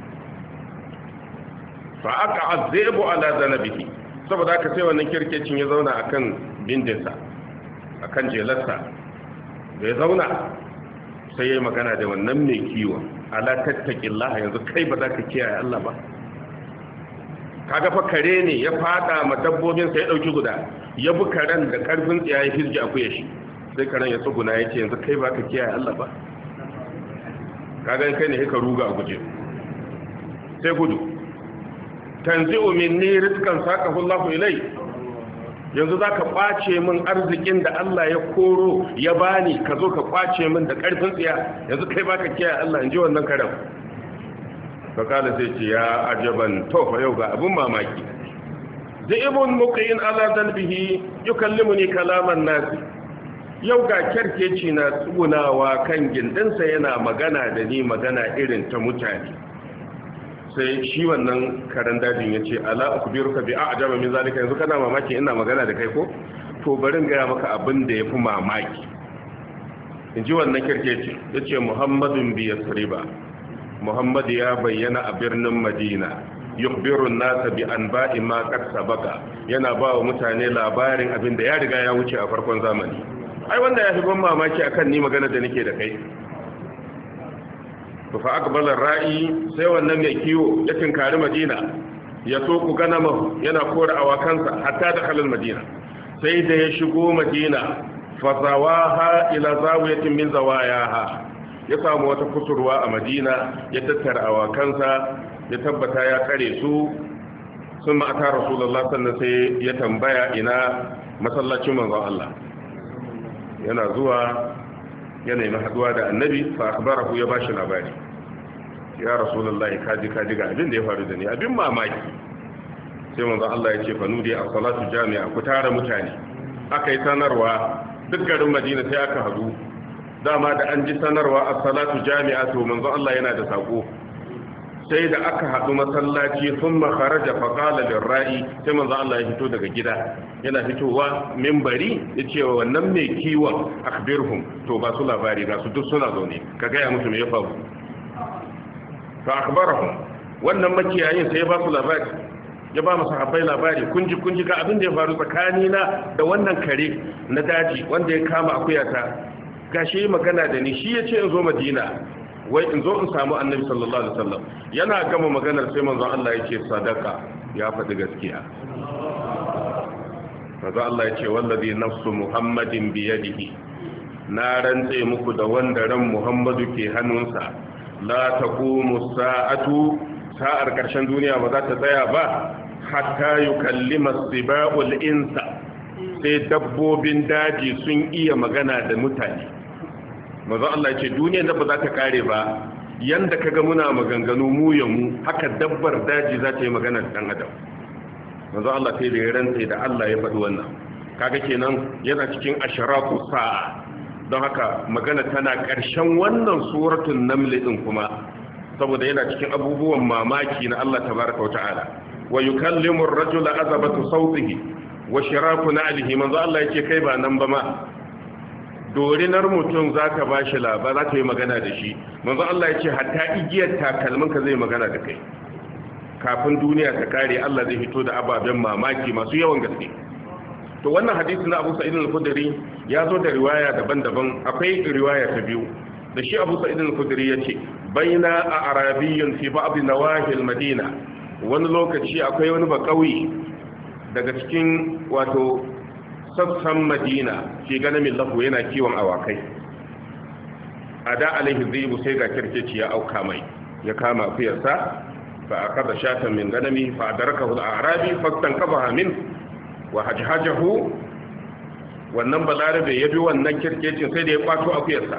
Fa aka azzabu ala zanabihi, saboda haka sai wannan kirkecin ya zauna akan bindinsa, akan jelarsa. Da ya zauna sai ya yi magana da wannan mai kiwon, ala tattaqillaha, yanzu kai ba za ka kiyaye Allah ba. Kaga fa kare ne ya fada ma dabbobin sa, ya dauki guda, ya bi karen da karfin tsiya ya fizgi akuya shi, sai karen ya tsuguna ya ce yanzu kai ba ka kiyaye Allah ba. Kaga kai ne ka ruga a guje, sai gudu. Tanzi'u minni rizqan saqahu Allahu ilai, yanzu za ka ƙwace min arzikin da Allah ya koro ya bani, ka zo ka ƙwace min da ƙarfin tsiya, yanzu kai baka kiyaye Allah, in ji wannan karen. fakala sai ce ya ajaban to fa yau ga abun mamaki zaibun muqin ala dalbihi yukallimuni kalaman nas yau ga kerkeci na tsugunawa kan gindinsa yana magana da ni magana irin ta mutane. Sai shi wannan karen dajin ya ce ala ukbiruka bi a'jaba min zalika, yanzu kana mamaki ina magana da kai ko to barin gaya maka abin da yafi mamaki. In ji wannan kerkeci ya ce muhammadun bi yasriba, muhammad ya bayyana a birnin madina, yukhbiru an-nasa bi anba'i ma qad sabaqa, yana ba wa mutane labarin abin da ya riga ya wuce a farkon zamani. Ai wanda ya fi ban mamaki akan ni magana da nake da kai. To fa aqbala ra'i, sai wannan mai kiwo ya tinkari madina, ya soku ganama yana kora awakansa hatta da halal madina. Sai da ya shigo madina fa zawaha ila zawiyatin min zawayaha, ya samu wata kusurwa a madina, ya tattara awakansa, ya tabbata ya kare su. Sun ma'ata rasulullah sannan sai ya tambaya ina masallacin manzon Allah. Yana zuwa yanayin haduwa da annabi fa akhbarahu, ya bashi labari. Ya rasulullahi kaji ga abin da ya faru da ni, abin mamaki. Sai manzon Allah ya ce fa nudi as-salatu jami'a, ku tara mutane. Aka yi sanarwa duk garin Madina sai aka hadu. Dama da an ji sanarwa as-salatu jami'a to manzon Allah yana da sako. Sai da aka haɗu masallaci sun makaraja faƙala da ra'i, sai manzo Allah ya fito daga gida, yana fitowa mimbari ya ce wa wannan mai kiwon akhbirhum, to ba su labari ga su duk suna zaune, ka gaya musu me ya faru. Fa akhbarahum, wannan makiyayin sai ya ba su labari, ya ba masu habbai labari, kun ji ga abin da ya faru tsakanina da wannan kare na daji wanda ya kama akuyata, gashi magana da ni, shi ya ce in zo Madina, wai in zo in samu annabi sallallahu alaihi wasallam. Yana gama maganar sai manzon Allah yake sadaka, ya faɗi gaskiya. Manzon Allah yake wallazi nafsu muhammadin bi yadihi, na rantse muku da wanda ran Muhammadu ke hannunsa, la taqumu sa'atu, sa'ar karshen duniya ba za ta tsaya ba hatta yukallima siba'ul insa, sai dabbobin daji sun iya magana da mutane. manzo Allah ya ce duniyar da ba za ta kare ba, yanda kaga muna maganganu mu ya mu, haka dabbar daji za ta yi magana da dan adam. Manzo Allah sai da ya rantsa da Allah ya faɗi wannan, kaga kenan yana cikin asharatu sa'a. Don haka magana tana ƙarshen wannan suratul naml din kuma, saboda yana cikin abubuwan mamaki na Allah tabaraka wa ta'ala. Wa yukallimu ar-rajula azabatu sawtihi wa shiraku na'lihi. Manzo Allah yake kai ba nan ba ma, dorinar mutum za ka ba shi labar, za ka yi magana da shi. Manzo Allah ya ce hatta igiyar takalminka zai magana da kai. Kafin duniya ta kare Allah zai fito da ababen mamaki masu yawan gaske. To wannan hadisi na Abu Sa'id al-Khudri ya zo da riwaya daban-daban. Akwai riwaya ta biyu da shi Abu Sa'id al-Khudri ya ce baina a arabiyyun fi ba'd nawahi al-Madina, wani lokaci akwai wani bakauye daga cikin wato sassan Madina ke ganamin lahu yana kiwon awakai. A da alaihi zaibu, sai ga kirkeci ya auka mai, ya kama akuyarsa, fa akaza shatan min ganami fa adarakahu al-arabi fastanqabaha min wa hajhajahu. Wannan balarabe ya bi wannan kirkecin sai da ya kwato akuyarsa.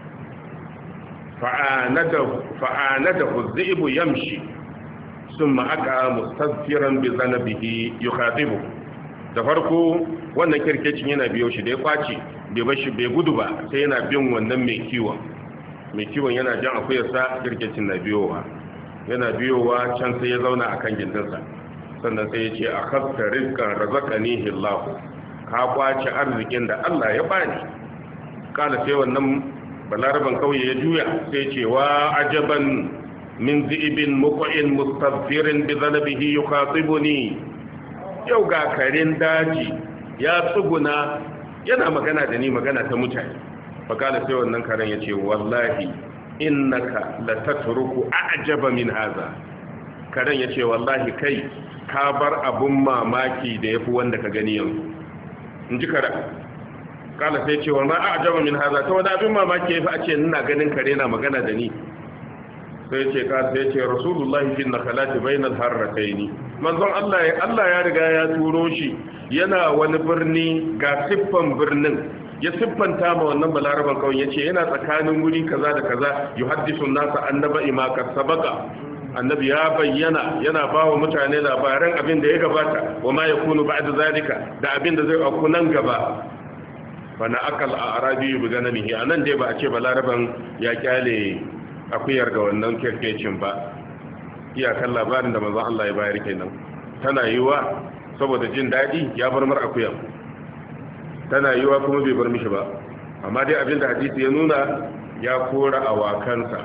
fa'anadahu zaibu yamshi summa aka mustaghfiran bi zanabihi yukhatibu. Da farko wannan kirkecin yana biyo shi, da ya kwace bai bashi bai gudu ba, sai yana bin wannan mai kiwon yana jan akuyarsa, kirkecin na biyowa, yana biyowa can sai ya zauna akan gindinsa. Sannan sai ya ce akhadta rizqan razaqanihi Allah, ka kwace arzikin da Allah ya bani. Kala sai wannan balaraban kauye ya juya sai ce wa ajaban min zi'ibin muqin mustaghfirin bi zanabihi yukhatibuni. Yau ga karin daji ya tsuguna yana magana da ni, magana ta mutane. Fakala sai wannan karen ya ce wallahi innaka latatruku a'jaba min hadha. Karen ya ce wallahi kai ka bar abun mamaki da yafi wanda ka gani yanzu. In ji karen. Kala sai ce wa ma a'jaba min hadha, to wani abin mamaki yafi a ce ina ganin kare na magana da ni. Sai ce ka sai ce rasulullahi fi nakhalati bainal harrataini. Manzon Allah ya riga ya turo shi yana wani birni, ga siffan birnin ya siffanta ma wannan balaraban kawai, yace yana tsakanin guri kaza da kaza, yuhaddisu nasa annaba ima ka sabaka. annabi ya bayyana yana bawa mutane labaran abin da ya gabata wa ma yakunu ba'da zalika da abin da zai auku nan gaba fa na akal arabi bi ganamihi anan dai ba a ce balaraban ya kyale akuyar ga wannan kirkecin ba iyakan labarin da manzon Allah ya bayar kenan tana yiwa saboda jin dadi ya bar mar akuyar tana yiwa kuma bai bar mishi ba amma dai abin da hadisi ya nuna ya kora awakansa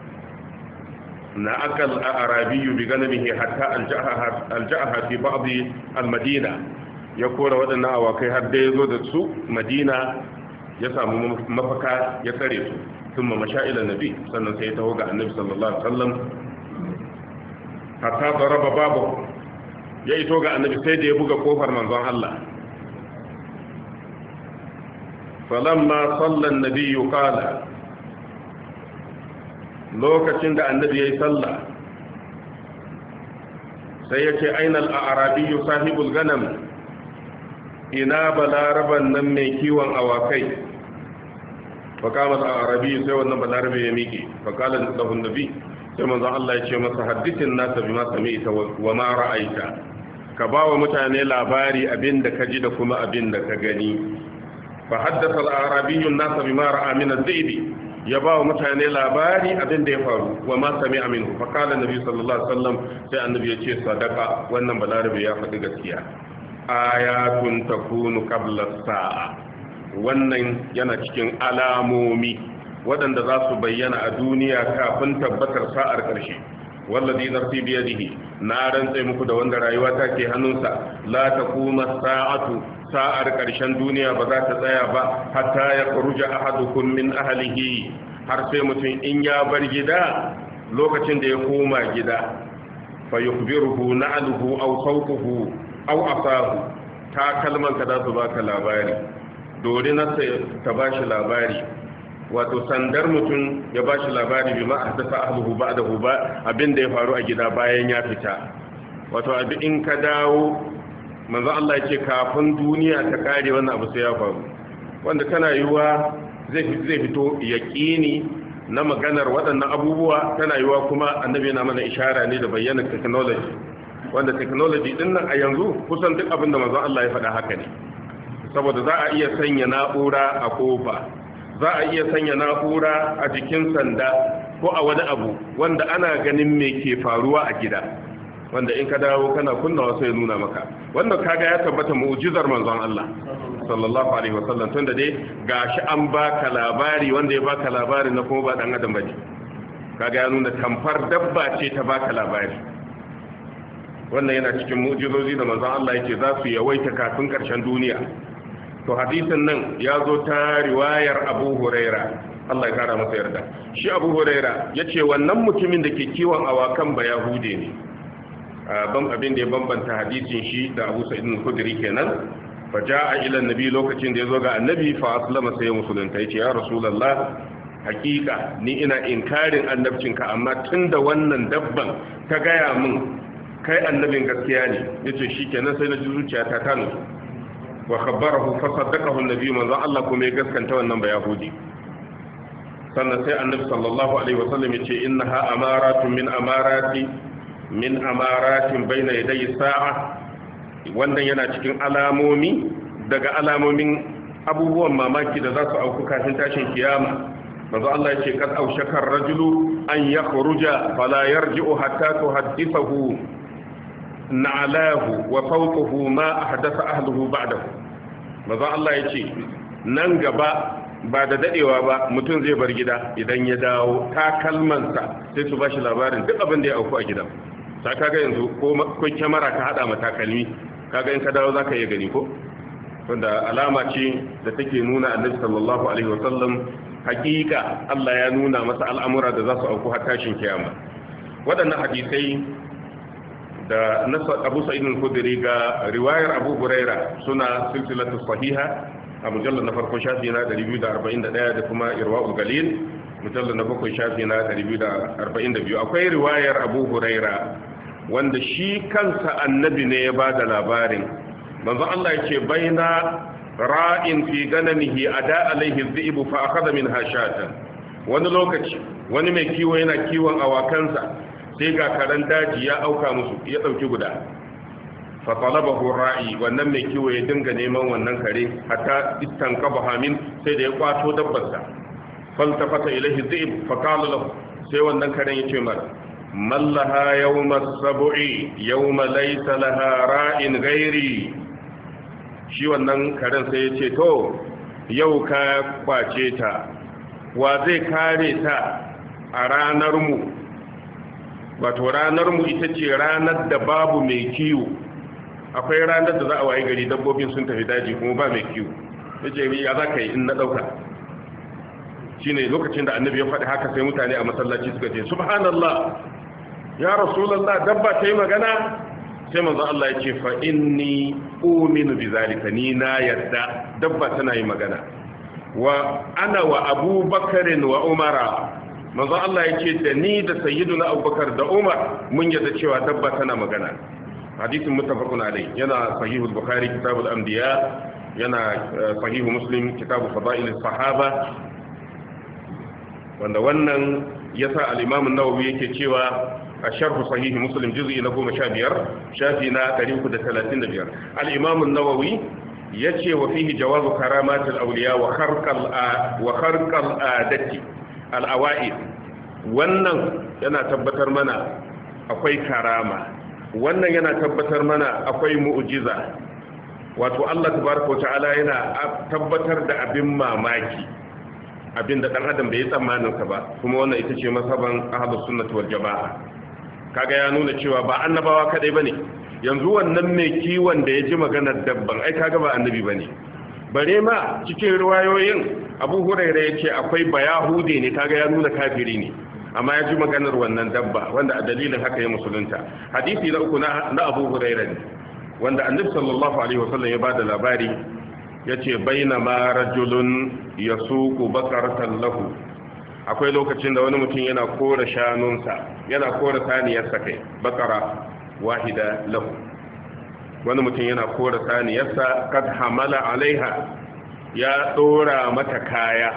na akal arabiyu bi ganamihi hatta alja'aha fi ba'd almadina ya kora waɗannan awakai har da yazo da su madina ya samu mafaka ya tsare su thumma masha ila nabi sannan sai ya taho ga annabi sallallahu alaihi wasallam hatta daraba babu ya ito ga annabi sai da ya buga kofar manzon Allah falamma salla an-nabi qala lokacin da annabi ya yi sallah sai ya ce ainihin al'arabiyu sahibul ganam ina balaraban nan mai kiwon awakai fakamar al'arabiyu sai wannan balarabe ya miƙe fakalar ɗahun nabi sai manzan Allah ya ce masa haddisin nasa bi masa mai ita wa ma ra'aita ka ba wa mutane labari abin da ka ji da kuma abin da ka gani fa haddasa al'arabiyun nasa bi ma ra'a min az-zaibi ya ba wa mutane labari abin da ya faru wa ma sami aminu fakala nabi sallallahu alaihi wasallam sai annabi ya ce sadaka wannan balarabe ya faɗi gaskiya ayatun takunu qabla sa'a wannan yana cikin alamomi waɗanda za su bayyana a duniya kafin tabbatar sa'ar ƙarshe wallazi nafsi bi yadihi na rantsa muku da wanda rayuwa ta ke hannunsa la takuma sa'atu sa'ar ƙarshen duniya ba za ta tsaya ba hatta ya kuruja ahadukum min ahlihi har sai mutum in ya bar gida lokacin da ya koma gida fa yukhbiruhu na'luhu aw sawtuhu aw asahu ta kalman ka za su baka labari dole na ta bashi labari wato sandar mutum ya bashi labari bi ma haddasa ahluhu ba'dahu ba abinda ya faru a gida bayan ya fita wato abin in ka dawo manzo Allah ya ce kafin duniya ta kare wannan abu sai ya faru wanda tana yiwa zai fito yaqini na maganar waɗannan abubuwa tana yiwa kuma annabi yana mana ishara ne da bayyana technology wanda technology din nan a yanzu kusan duk abin da manzo Allah ya faɗa haka ne saboda za a iya sanya na'ura a kofa za a iya sanya na'ura a jikin sanda ko a wani abu wanda ana ganin me ke faruwa a gida wanda in ka dawo kana kunna wasu ya nuna maka wannan kaga ya tabbata mu'jizar manzon Allah sallallahu alaihi wasallam tunda dai gashi an baka labari wanda ya baka labari na kuma ba dan adam bane kaga ya nuna tamfar dabba ce ta baka labari wannan yana cikin mu'jizozi da manzon Allah yake za su yawaita kafin karshen duniya to hadisin nan ya zo ta riwayar Abu Huraira Allah ya kara masa yarda shi Abu Huraira yace wannan mutumin da ke kiwon awakan ba Yahude ne ban abin da ya bambanta hadisin shi da Abu Sa'id al-Khudri kenan fa jaa ila annabi lokacin da yazo ga annabi fa aslama sai musulunta yace ya rasulullah hakika ni ina inkarin annabcinka amma tunda wannan dabban ta gaya min kai annabin gaskiya ne yace shikenan sai na ji zuciyata ta nutsu wa khabarahu fa saddaqahu annabi manzo Allah kuma ya gaskanta wannan ba yahudi sannan sai annabi sallallahu alaihi wasallam yace innaha amaratun min amaratin bayna yaday sa'a wannan yana cikin alamomi daga alamomin abubuwan mamaki da za su auku kafin tashin kiyama manzo Allah yace kad aushaka ar-rajulu an yakhruja fala yarji'u hatta tuhaddithahu na'alahu wa fawquhu ma ahdatha ahluhu ba'dahu manzo Allah yace nan gaba ba da dadewa ba mutum zai bar gida idan ya dawo takalmansa sai su bashi labarin duk abin da ya auku a gidan ta kaga yanzu ko kyamara ka hada ma takalmi kaga in ka dawo zaka iya gani ko wanda alama ce da take nuna annabi sallallahu alaihi wasallam hakika Allah ya nuna masa al'amura da za su auku har tashin kiyama waɗannan hadisai da nasa Abu Sa'id al-Khudri ga riwayar Abu Huraira suna silsilatu sahiha a mujallar na farko shafi na 241 da kuma Irwaul Galil mujallar na bakwai shafi na 242 akwai riwayar Abu Huraira wanda shi kansa annabi ne ya bada labarin manzo Allah yake baina ra'in fi ganamihi ada alaihi dhi'bu fa akhadha minha shatan wani lokaci wani mai kiwo yana kiwon awakansa sai ga karen daji ya auka musu ya dauki guda fa talabahu ra'i wannan mai kiwo ya dinga neman wannan kare hatta istanqabaha min sai da ya kwato dabbarsa faltafata ilayhi dhib fa qala lahu sai wannan karen ya ce mara mallaha yawma as-sab'i yawma laysa laha ra'in ghairi shi wannan karen sai ya ce to yau ka kwace ta wa zai kare ta a ranar mu wato ranar mu ita ce ranar da babu mai kiwo akwai ranar da za a waye gari dabbobin sun tafi daji kuma ba mai kiwo yace ya za ka yi in na dauka shine lokacin da annabi ya faɗi haka sai mutane a masallaci suka ce subhanallah ya rasulullah dabba ta yi magana sai manzo Allah ya ce fa inni uminu bi zalika ni na yadda dabba tana yi magana wa ana wa abubakarin wa umara manzo Allah ya ce da ni da sayyiduna abubakar da umar mun yadda cewa dabba tana magana hadisin muttafaqun alayh yana sahih al-bukhari kitab al-anbiya yana sahih muslim kitab fadail as-sahaba wanda wannan yasa al-imam an-nawawi yake cewa الشرح صحيح مسلم جزء نقوم شابير شافينا تاريخ 35 الإمام النووي يتشي وفيه جواز كرامات الأولياء وخرق الآدة الأوائل wannan yana tabbatar mana akwai karama wannan yana tabbatar mana akwai mu'jiza wato Allah tabaraka ta'ala yana tabbatar da abin mamaki abin da dan adam bai tsammanin sa ba kuma wannan ita ce masaban ahlus sunnah wal jamaa kaga ya nuna cewa ba annabawa kadai bane yanzu wannan mai kiwon da ya ji maganar dabban ai kaga ba annabi bane bare ma cikin riwayoyin Abu Hurairah yace akwai bayahude ne kaga ya nuna kafiri ne amma ya ji maganar wannan dabba wanda a dalilin haka ya musulunta hadisi na uku na Abu Hurairah ne wanda annabi sallallahu alaihi wasallam ya bada labari yace bainama rajulun yasuqu baqaratan lahu akwai lokacin da wani mutum yana kora shanunsa yana kora saniyarsa kai bakara wahida lahu wani mutum yana kora saniyarsa kad hamala alaiha ya dora mata kaya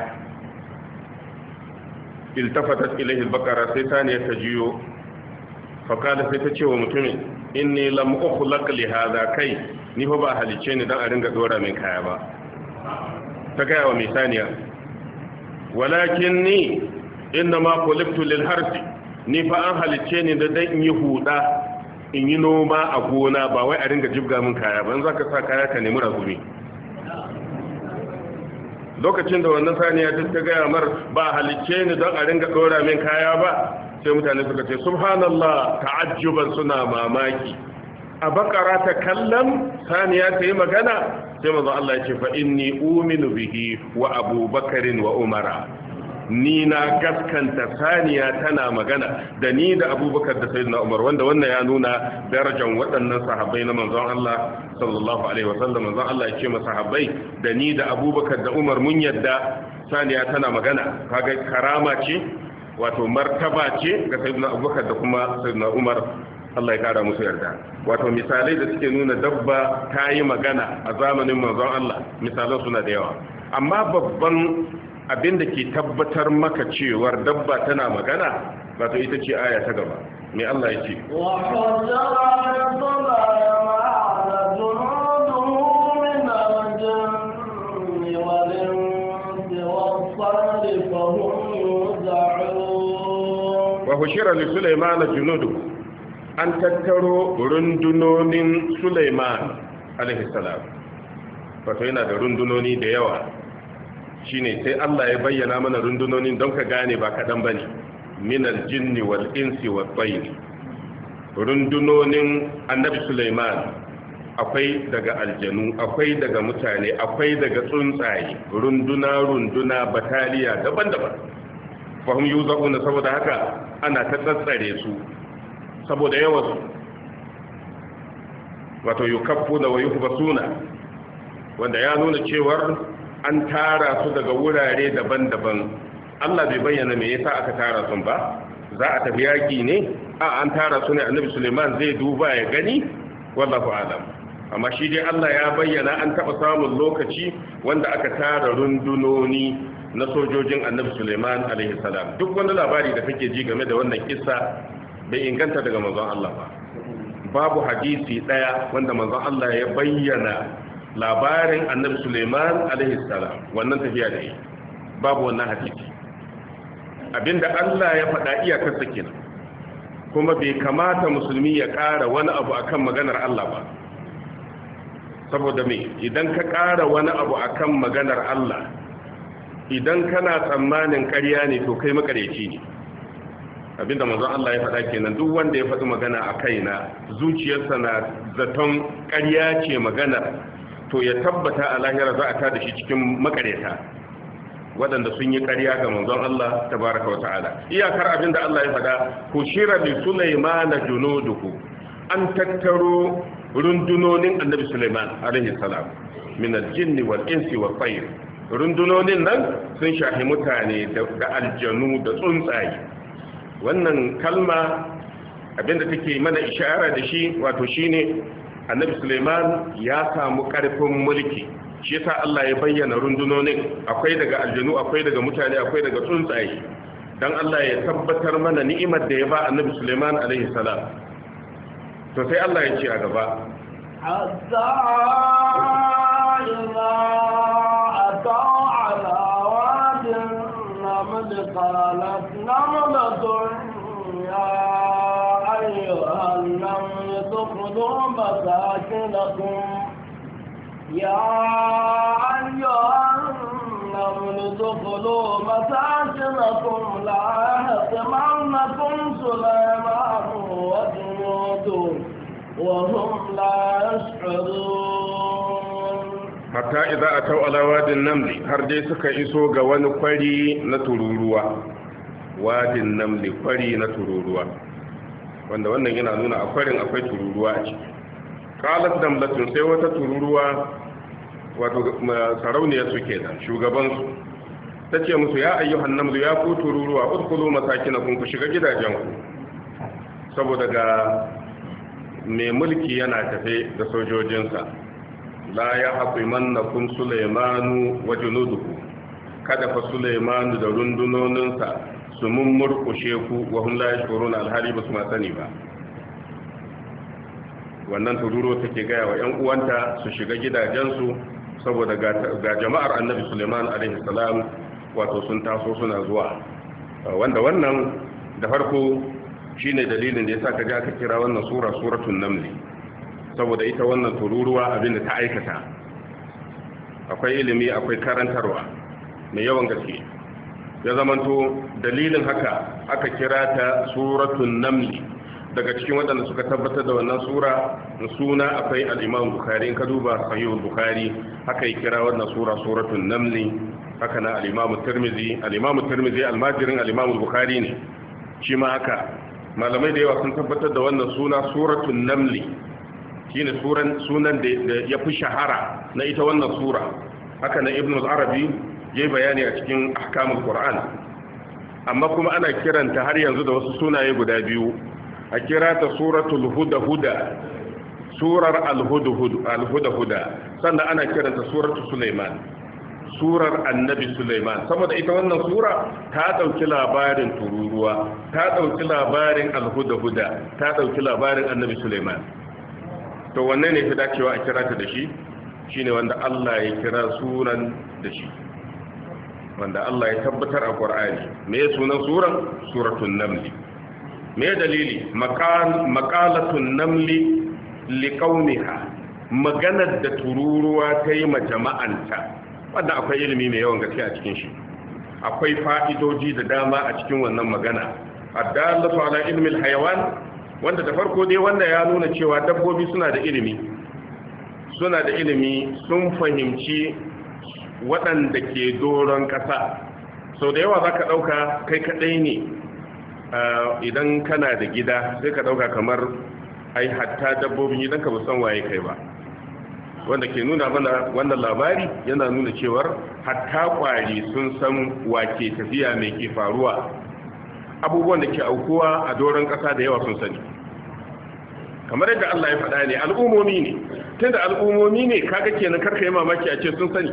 iltafatat ilaihi albaqara sai saniyar ta jiyo fa kada sai ta ce wa mutumin inni lam ukhlaq li hadha kai ni fa ba halice ni dan a ringa dora min kaya ba ta gaya wa mai saniya walakin ni inna ma kulibtu lil harsi ni fa an halice ni da dan in yi huda in yi noma a gona ba wai a ringa jibga min kaya ba in zaka sa kaya ka nemi razumi lokacin da wannan saniya ta gaya mar ba halice ni don a ringa dora min kaya ba sai mutane suka ce subhanallah ta'ajjuban suna mamaki a bakara ta kallam saniya ta yi magana sai manzo Allah ya ce fa inni uminu bihi wa abubakarin wa umara ni na gaskanta saniya tana magana da ni da abubakar da sayyidina umar wanda wannan ya nuna darajar waɗannan sahabbai na manzon Allah sallallahu alaihi wasallam manzon Allah ya ce ma sahabbai da ni da abubakar da umar mun yadda saniya tana magana kaga karama ce wato martaba ce ga sayyidina abubakar da kuma sayyidina umar Allah ya kara musu yarda wato misalai da suke nuna dabba ta yi magana a zamanin manzon Allah misalan suna da yawa amma babban abin da ke tabbatar maka cewar dabba tana magana wato ita ce aya ta gaba mai Allah ya ce wa hushira li Sulaiman junudu an tattaro rundunonin Sulaiman alaihi salam wato yana da rundunoni da yawa shine sai Allah ya bayyana mana rundunonin don ka gane ba kadan bane minal jinni wal insi wat tayr rundunonin annabi Sulaiman akwai daga aljanu akwai daga mutane akwai daga tsuntsaye runduna bataliya daban-daban fahim yuzauna saboda haka ana ta tsatsare su saboda yawansu wato yukaffuna wa yuhbasuna wanda ya nuna cewar an tara su daga wurare daban-daban Allah bai bayyana me yasa aka tara su ba za a tafi yaki ne an tara su ne annabi Suleiman zai duba ya gani wallahu alam amma shi dai Allah ya bayyana an taba samun lokaci wanda aka tara rundunoni na sojojin annabi Suleiman alaihi salam duk wani labari da kake ji game da wannan kissa bai inganta daga manzon Allah ba. Babu hadisi daya wanda manzon Allah ya bayyana labarin annabi Sulaiman alaihi salam wannan tafiya da yi, babu wannan hadisi. Abinda Allah ya faɗa iyakarsa kenan, kuma bai kamata musulmi ya ƙara wani abu akan maganar Allah ba. Saboda me, idan ka ƙara wani abu akan maganar Allah, idan kana tsammanin ƙarya ne to kai makareci ne. Abinda manzon Allah ya faɗa kenan, duk wanda ya faɗi magana a kaina zuciyarsa na zaton ƙarya ce maganar, to ya tabbata a lahira za a tada shi cikin makareta waɗanda sun yi ƙarya ga manzon Allah tabaraka wa ta'ala. Iyakar abinda Allah ya faɗa, hushira li Sulaimana junuduhu, an tattaro rundunonin annabi Sulaiman alaihi salam min al-jinni wal insi wat tayr. Rundunonin nan sun shahi mutane da aljanu da tsuntsaye. Wannan kalma abinda take mana ishara da shi wato shine annabi Sulaiman ya samu karfin mulki, shi yasa Allah ya bayyana rundunonin, akwai daga aljanu, akwai daga mutane, akwai daga tsuntsaye, dan Allah ya tabbatar mana ni'imar da ya ba annabi Sulaiman alaihi salam. To sai Allah ya ce a gaba, hatta idza ataw ala wadin naml qalat namlatun ya ayyuhan naml udkhulu masakinakum ya ayyuhan naml udkhulu masakinakum la yahtimannakum Sulaiman wa junuduhu وهم لا يشعرون. حتى إذا أتوا على واد النمل har dai suka iso ga wani kwari na tururuwa. Wadin namli, kwari na tururuwa, wanda wannan yana nuna a kwarin akwai tururuwa a ciki. Qalat namlatun, sai wata tururuwa, wato sarauniyar su kenan, shugaban su, tace musu ya ayyuhan namlu, ya ku tururuwa, udkhulu masakinakum, ku shiga gidajenku. Saboda ga mai mulki yana tafe da sojojinsa, la ya haƙiman na kun Sulaimanu wa junuduhu, kada fa Sulaimanu da rundunoninsa su mummurkushe ku wa hun la yashkuruna, alhali ba su ma sani ba. Wannan tururo take gaya wa 'yan uwanta su shiga gidajensu, saboda ga jama'ar annabi Sulaiman alaihi salam wato sun taso suna zuwa, wanda wannan da farko shine dalilin da yasa kaji aka kira wannan sura suratul naml, saboda ita wannan tururuwa abinda ta aikata akwai ilimi, akwai karantarwa mai yawan gaske, ya zamanto dalilin haka aka kira ta suratul naml. Daga cikin waɗanda suka tabbatar da wannan suna akwai al-Imam Bukhari. In ka duba Sahih Bukhari haka ya kira wannan sura suratul naml. Haka na al-Imam Tirmidhi almajirin al-Imam Bukhari ne, shi ma haka malamai da yawa sun tabbatar da wannan suna suratul namli, shine sunan da ya fi shahara na ita wannan sura. Haka na Ibn al-Arabi yayi bayani a cikin ahkamul Qur'an. Amma kuma ana kiranta har yanzu da wasu sunaye guda biyu, a kira ta suratul huda, surar al-huda, sannan ana kiranta suratul Sulaiman, surar annabi Sulaiman, saboda ita wannan sura ta dauki labarin tururuwa, ta dauki labarin alhuda-huda, ta dauki labarin annabi Sulaiman. To wanne ne fi dacewa a kira ta da shi? Shine wanda Allah ya kira suran da shi, wanda Allah ya tabbatar a Qur'ani. Me ya sunan suran? Suratul Naml. Me dalili? Maqalatun namli liqaumiha, maganar da tururuwa ta yi ma jama'anta, wanda akwai ilimi mai yawan gaske a cikin shi, akwai fa'idoji da dama a cikin wannan magana. Addalatu ala ilmi alhayawan, wanda da farko dai wanda ya nuna cewa dabbobi suna da ilimi, sun fahimci waɗanda ke doron ƙasa. Sau da yawa za ka ɗauka kai kaɗai ne, idan kana da gida sai ka ɗauka kamar ai hatta dabbobin gidan ka ba san waye kai ba, wanda ke nuna mana wannan labari yana nuna cewar hatta kwari sun san wake tafiya mai ke faruwa, abubuwan da ke aukuwa a doron ƙasa da yawa sun sani. Kamar yadda Allah ya faɗa ne, al'umomi ne, tunda al'umomi ne kaga kenan karka yi mamaki a ce sun sani.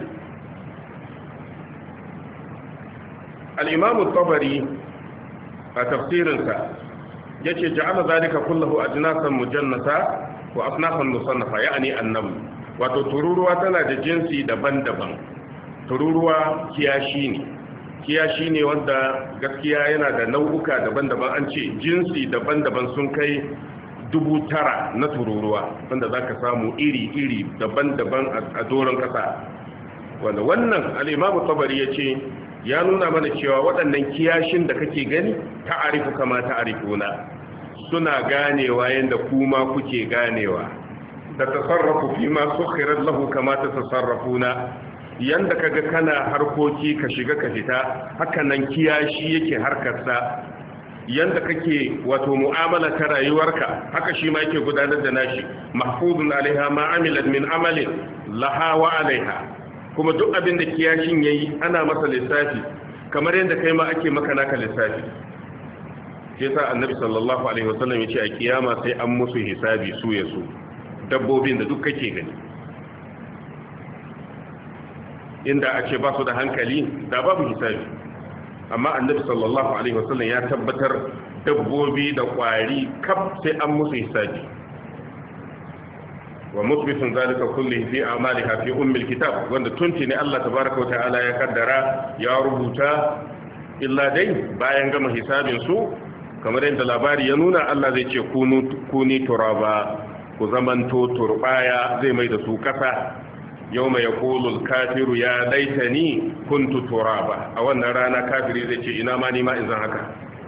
al-Imam at-Tabari a tafsirinsa yace ja'ala zalika kullahu ajnasan mujannata wa asnafan musannafa ya'ni annam wato tururuwa tana da jinsi daban-daban. Tururuwa kiyashi ne wanda gaskiya yana da nau'uka daban-daban, an ce jinsi daban-daban sun kai 9,000 na tururuwa wanda zaka samu iri-iri daban-daban a doron kasa. wanda wannan al-Imam Tabari yace ya nuna mana cewa waɗannan kiyashin da kake gani ta'arifu kama ta'arifuna, suna ganewa yanda kuma kuke ganewa, da tasarrafu fi ma sukhirat lahu kama tasarrafuna, yanda kaga kana harkoki ka shiga ka fita haka nan kiyashi yake harkarsa, yanda kake wato mu'amala ta rayuwarka haka shi ma yake gudanar da nashi. Mahfuzun alaiha ma amilat min amalin laha wa alaiha, kuma duk abin da kiyashin yayi ana masa lissafi kamar yadda kai ma ake maka naka lissafi. sai sa annabi sallallahu alaihi wasallam yace a kiyama sai an musu hisabi su ya su dabbobin da duk kake gani. Inda a ce ba su da hankali da babu hisabi, amma annabi sallallahu alaihi wasallam ya tabbatar dabbobi da kwari kaf sai an musu hisabi. wa musbitun zalika kullihi fi a'maliha fi ummil kitab, wanda tunti ne Allah tabaaraka wa ta'ala ya kaddara ya rubuta, illa dai bayan gama hisabin su kamar yadda labari ya nuna Allah zai ce kuni turaba, ku zamanto turbaya, zai mai da su kasa. yawma yaqulu al-kafiru ya laitani kuntu turaba, a wannan rana kafiri zai ce ina ma ni ma in zan haka.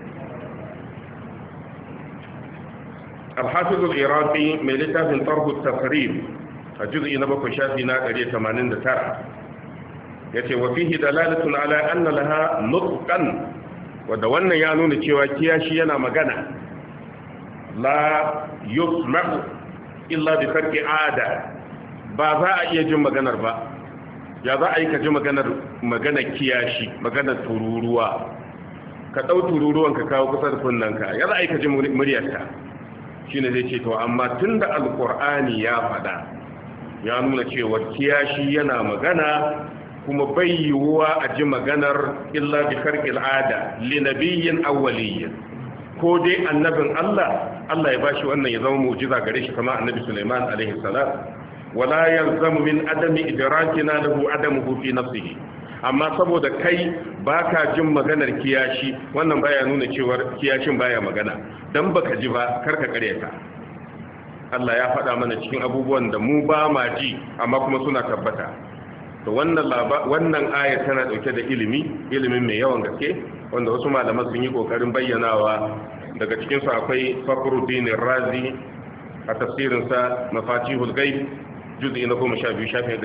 الحافظ العراقي من لتاف طرح التقريب الجزء نبقى شافينا قرية 89 yace wa fihi dalalatun ala anna laha nutqan, wanda wannan ya nuna cewa kiyashi yana magana. La yusma'u illa bi farqi ada, ba za a iya jin maganar ba. Ya za a yi ka ji maganar kiyashi, maganar tururuwa, ka dau tururuwan ka kawo kusa da kunnanka, ya za a yi ka ji muryarta. shine zai ce to amma tunda alqur'ani ya fada ya nuna cewa kiyashi yana magana, kuma bai yiwuwa a ji maganar illa bi kharqil ada li nabiyyin awwaliyyin, ko dai annabin Allah ya bashi wannan ya zama mu'jiza gare shi kamar annabi Sulaiman alaihi salam. wala yalzamu min adami idrakina lahu adamuhu fi nafsihi, amma saboda kai baka jin maganar kiyashi, wannan baya nuna cewa kiyashin baya magana. Dan baka ji ba karka karyata. Allah ya faɗa mana cikin abubuwan da mu ba ma ji amma kuma suna tabbata. To wannan ayar tana dauke da ilimin mai yawan gaske, wanda wasu malaman sun yi kokarin bayyanawa. Daga cikin su akwai Fakhruddin Razi a tafsirin sa Mafatihul Ghaib juz'i na 12 shafin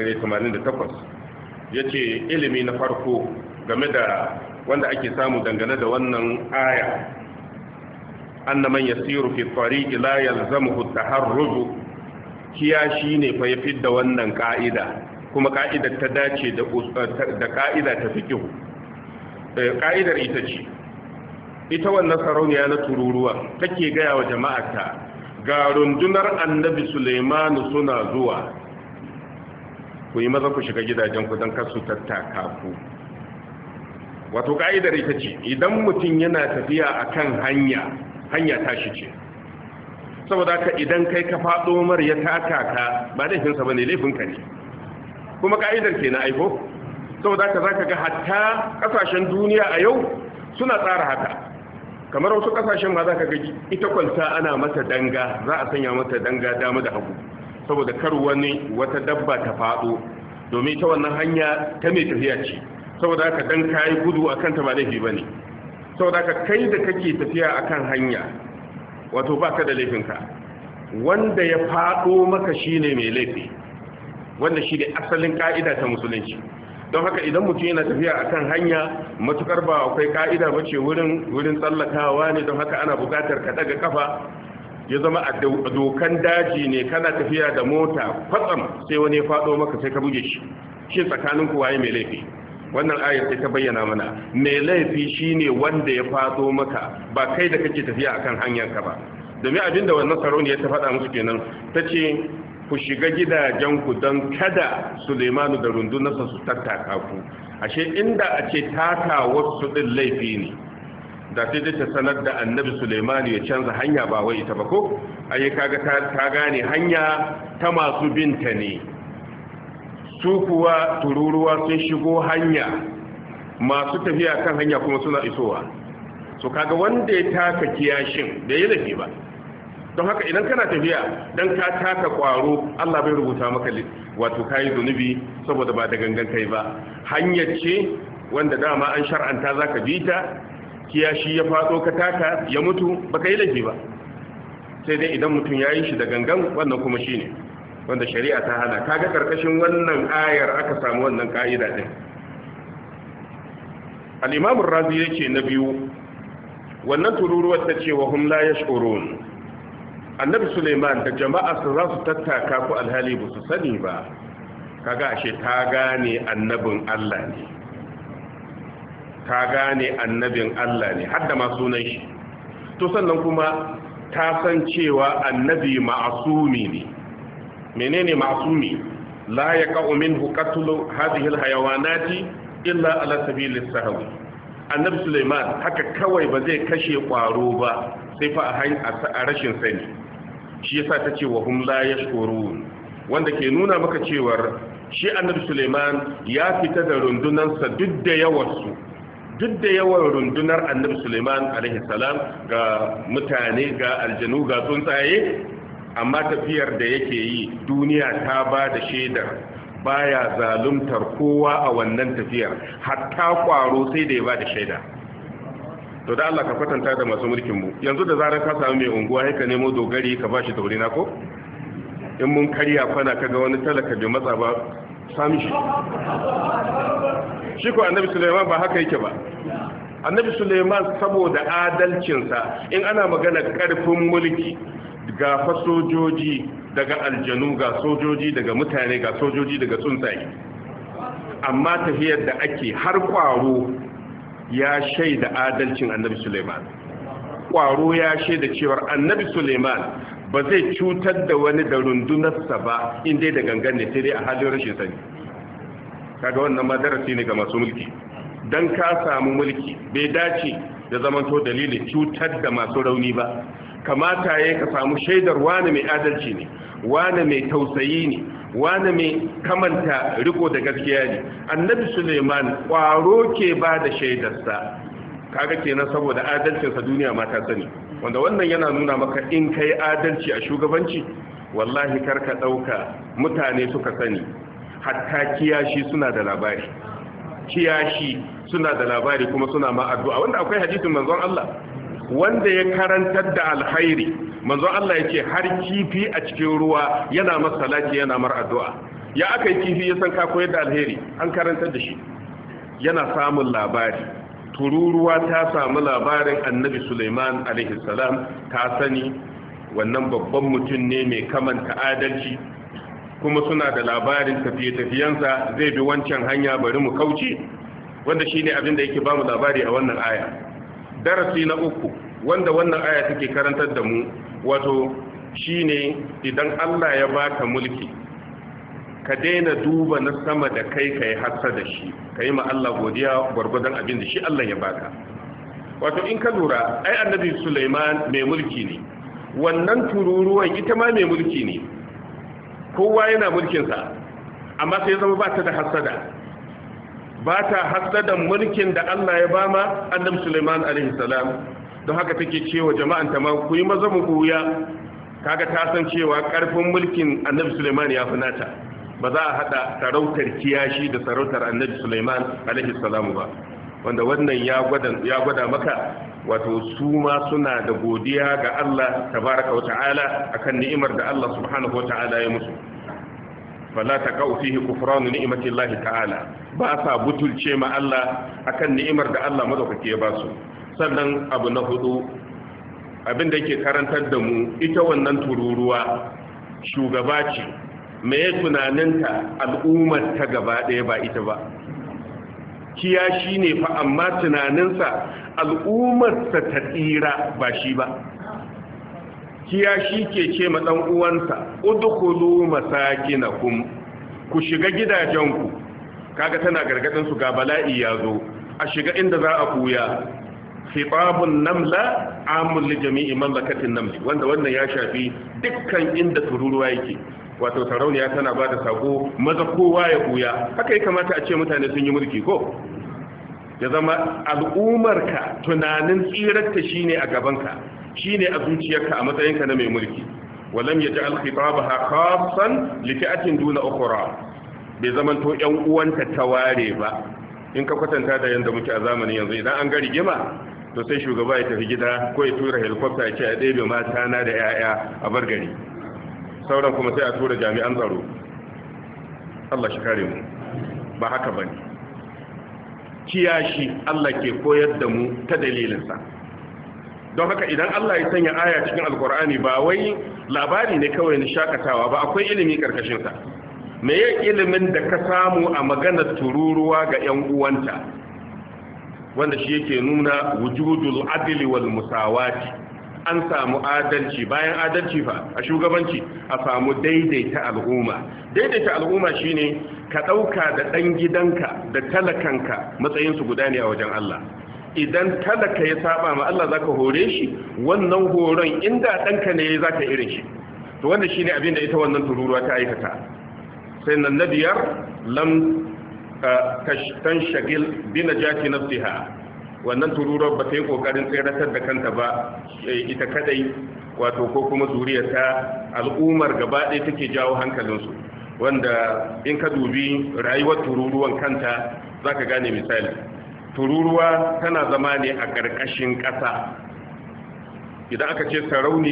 188. yace ilimi na farko game da wanda ake samu dangane da wannan aya, anna man yasiru fi tariqi la yalzamuhu at-taharruj, kiyashi ne fa ya fidda wannan ka'ida, kuma ka'idar ta dace da ka'ida ta fiqh. Ka'idar ita ce, ita wannan sarauniya na tururuwa take gaya wa jama'arta ga rundunar annabi Sulaiman suna zuwa, ku yi maza ku shiga gidajen ku don kasu tattaka ku. Wato ka'idar ita ce, idan mutum yana tafiya akan hanya tashi ce, saboda ka idan kai ka faɗo mar ya taka ka ba laifinsa ba ne, laifinka ne. Kuma ka'idar ke na aiko, saboda ka za ka ga hatta ƙasashen duniya a yau suna tsara haka. Kamar wasu ƙasashen ma za ka ga ita kwalta ana mata danga, za a sanya mata danga dama da hagu, saboda kar wata dabba ta faɗo, domin ita wannan hanya ta mai tafiya ce. Saboda haka dan kayi gudu akan ta ba laifi bane. Saboda haka kai da kake tafiya akan hanya, wato baka da laifinka. Wanda ya faɗo maka shine mai laifi, wanda shi ne asalin ka'ida ta musulunci. Don haka idan mutum yana tafiya akan hanya, matukar ba akwai ka'ida bace wurin tsallakawa ne, don haka ana buƙatar ka daga kafa. Ya zama a dokan daji ne, kana tafiya da mota kwatsam sai wani ya faɗo maka sai ka buge shi tsakanin ku waye mai laifi. Wannan ayar sai ta bayyana mana mai laifi shine wanda ya faɗo maka, ba kai da kake tafiya akan hanyar ka ba. Domin abinda wannan sarauniya ta faɗa musu kenan, tace ku shiga gidajen ku don kada Sulaimanu da rundunarsa su tattaka ku. Ashe inda a ce taka wasu din laifi ne, da sai ta sanar da annabi Sulaiman ya canza hanya ba wai ita ba ko ai kaga ta gane hanya ta masu binta ne, su kuwa tururuwa sun shigo hanya, masu tafiya kan hanya kuma suna isowa. So kaga wanda ya taka kiyashin da ya lafi ba, don haka idan kana tafiya dan ka taka kwaro Allah bai rubuta maka wato kai zunubi saboda ba da gangan kai ba. Hanyar ce wanda dama an shar'anta zaka bi ta, kiyashi ya fado ka taka ya mutu baka yi laifi ba, sai dai idan mutum ya yi shi da gangan, wannan kuma shine wanda shari'a ta hana. Kaga karkashin wannan ayar aka samu wannan ka'ida din. al-Imam ar-Razi yake na biyu, wannan tururuwar ta ce wa hum la yash'urun, annabi Suleiman da jama'a su za su tattaka ku alhali ba su sani ba. Kaga ashe ta gane annabin Allah ne, ta gane annabin Allah ne hadda ma sunan shi. To sannan kuma ta san cewa annabi ma'asumi ne. Menene ma'asumi? la yaqa'u minhu qatlu hadhihi alhayawanati illa ala sabili sahwi. Annabi Sulaiman haka kawai ba zai kashe kwaro ba sai fa a rashin sani. Shi yasa tace wa hum la yashkurun, wanda ke nuna maka cewar shi annabi Sulaiman ya fita da rundunansa duk da yawansu, duk da yawan rundunar annabi Sulaiman alaihi salam ga mutane ga aljanu ga tsuntsaye, amma tafiyar da yake yi duniya ta ba da shaidar baya zaluntar kowa a wannan tafiyar, hatta kwaro sai da ya ba da shaida. To da Allah ka kwatanta da masu mulkin mu, yanzu da zarar ka samu mai unguwa sai ka nemo dogari ka bashi taurina ko in mun karya kwana kaga wani talaka bai matsa ba sami shi ko annabi Sulaiman ba haka yake ba. Annabi Sulaiman saboda adalcinsa, in ana magana karfin mulki, ga fasojoji daga aljanu, ga sojoji daga mutane, ga sojoji daga tsuntsaye, amma tafiyar da ake har kwaro ya shaida adalcin annabi Sulaiman. Kwaro ya shaida cewar annabi Sulaiman ba zai cutar da wani da rundunarsa ba inda da gangan ne, sai dai a halin rashin sani. Kaga wannan ma darasi ne ga masu mulki. Dan ka samu mulki bai dace ya zamanto dalilin cutar da masu rauni ba. Kamata yayi ka samu shaidar wani mai adalci ne, wani mai tausayi ne, wani mai kamanta riko da gaskiya ne. Annabi Suleiman kwaro ke ba da shaidarsa. Kaga kenan saboda adalcinsa duniya ma ta sani, wanda wannan yana nuna maka in kai adalci a shugabanci, wallahi karka dauka mutane suka sani, hatta kiyashi suna da labari, kiyashi suna da labari kuma suna ma addu'a. Wanda akwai hadisin manzon Allah wanda ya karantar da alkhairi, manzon Allah yake har kifi a cikin ruwa yana masa salati yana mar addu'a. Ya aka yi kifi ya san ka koyar da alheri, an karantar da shi, yana samun labari. Tururuwa ta samu labarin annabi Sulaiman alaihi salam, ta sani wannan babban mutum ne mai kamanta adalci, kuma suna da labarin tafiye-tafiyensa zai bi wancan hanya bari mu kauce, wanda shine abin da yake bamu labari a wannan aya. Darasi na uku wanda wannan aya take karantar da mu, wato shine idan Allah ya baka mulki, ka daina duba na sama da kai kai hasa da shi, kai ma Allah godiya gwargwadon abin da shi Allah ya baka. Wato in ka lura, ai annabi Sulaiman mai mulki ne, wannan tururuwan ita ma mai mulki ne, kowa yana mulkinsa, amma sai zama ba ta da hasada, ba ta hasadan mulkin da Allah ya bama annabi Sulaiman alaihi salam. Don haka take cewa jama'an ta ma ku yi maza mu buya. Kaga ta san cewa karfin mulkin annabi Sulaiman ya fi nata, ba za a hada sarautar kiyashi da sarautar annabi Sulaiman alaihi salamu ba, wanda wannan ya gwada maka wato su ma suna da godiya ga Allah tabaraka wa ta'ala akan ni'imar da Allah subhanahu wa ta'ala ya musu. fala taqau fihi kufranu ni'mati Allah ta'ala, ba sa butulce ma Allah akan ni'imar da Allah madaukake ya ba su. Sannan abu na hudu, abin da yake karantar da mu, ita wannan tururuwa shugaba ce, mai tunaninta al'ummar ta gaba ɗaya ba ita ba. Kiyashi ne fa, amma tunaninsa al'ummarsa ta tsira ba shi ba. Kiyashi ke ce ma ɗan uwansa udkhulu masakinakum, ku shiga gidajenku. Kaga tana gargadin su ga bala'i ya zo, a shiga inda za a kuya. khitabun namla amul li jami'i mamlakatin namli, wanda wannan ya shafi dukkan inda tururuwa yake. Wato sarauniya tana ba da sako maza kowa ya buya. Haka ya kamata a ce mutane sun yi mulki ko ya zama al'umarka tunanin tsirarta shine a gabanka, shine a zuciyarka a matsayinka na mai mulki. walam yaj'al khitabaha khassan li fi'atin duna ukhra, bai zaman to ƴan uwanta taware ba. In ka kwatanta da yanda muke a zamanin yanzu, idan an ga rigima to sai shugaba ya tafi gida ko ya tura helicopter ya ce a ɗebe mata na da 'ya'ya a bar gari, sauran kuma sai a tura jami'an tsaro. Allah shi kare mu. Ba haka bane. Kiyashi Allah ke koyar da mu ta dalilinsa. Don haka idan Allah ya sanya aya cikin alkur'ani ba wai labari ne kawai na shakatawa ba, akwai ilimi karkashin sa. Me ya ilimin da ka samu a maganar tururuwa ga 'yan uwanta, wanda shi yake nuna wujudul adli wal musawati. An samu adalci, bayan adalci fa a shugabanci a samu daidaita al'umma. Daidaita al'umma shine ka dauka da dan gidanka da talakanka matsayin su guda ne a wajen Allah. Idan talaka ya saba ma Allah zaka hore shi, wannan horon inda danka ne zaka irin shi. To wanda shine abin da ita wannan tururuwa ta aikata. Sai nan nabiyar lam tanshagil bi najati nafsiha, wannan tururar ba ta yi kokarin tseratar da kanta ba ita kadai, wato ko kuma zuriyarta, al'ummar gaba ɗaya take jawo hankalinsu. Wanda in ka dubi rayuwar tururuwan kanta za ka gane misali. Tururuwa tana zama ne a ƙarƙashin ƙasa. Idan aka ce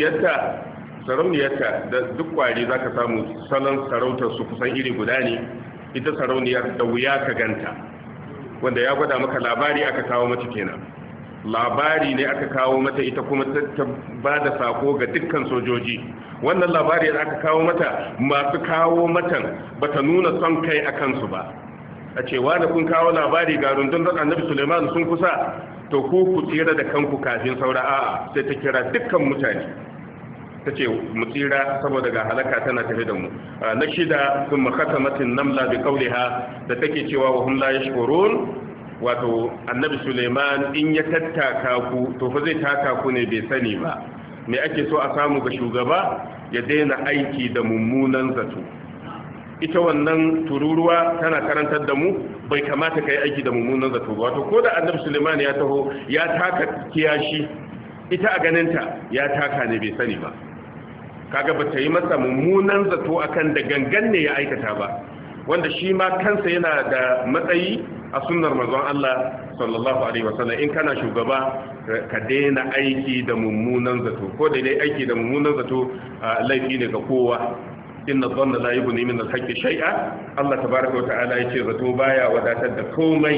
sarauniyarta da duk kwari za ka samu salon sarautar su kusan iri guda ne. Ita sarauniyar da wuya ka ganta, wanda ya gwada maka labari aka kawo mata kenan. Labari ne aka kawo mata, ita kuma ta ba da sako ga dukkan sojoji. Wannan labari da aka kawo mata, masu kawo matan bata nuna son kai a kansu ba. A cewa da kun kawo labari ga rundunar Annabi Suleiman sun kusa, to ku tsira da kanku kafin saura. A'a, sai ta kira dukkan mutane ta ce mu tsira saboda ga halaka tana tafi da mu. Na shida, sun makasamatin namla bi kauliha da take cewa wa hum la yashkurun, wato Annabi Suleiman in ya tattaka ku to fa zai taka ku ne bai sani ba. Me ake so a samu ga shugaba? Ya daina aiki da mummunan zato. Ita wannan tururuwa tana karantar da mu bai kamata kai aiki da mummunan zato ba. Wato ko da Annabi Suleiman ya taho ya taka kiyashi, ita a ganinta ya taka ne bai sani ba. Kaga ba ta yi masa mummunan zato akan da gangan ne ya aikata ba, wanda shi ma kansa yana da matsayi a sunnar manzon Allah sallallahu alaihi wasallam. In kana shugaba ka daina aiki da mummunan zato, ko da dai aiki da mummunan zato laifi ne ga kowa. Inna dhanna la yughni min al-haqqi shay'a. Allah tabaaraka wa ta'ala yace zato baya wadatar da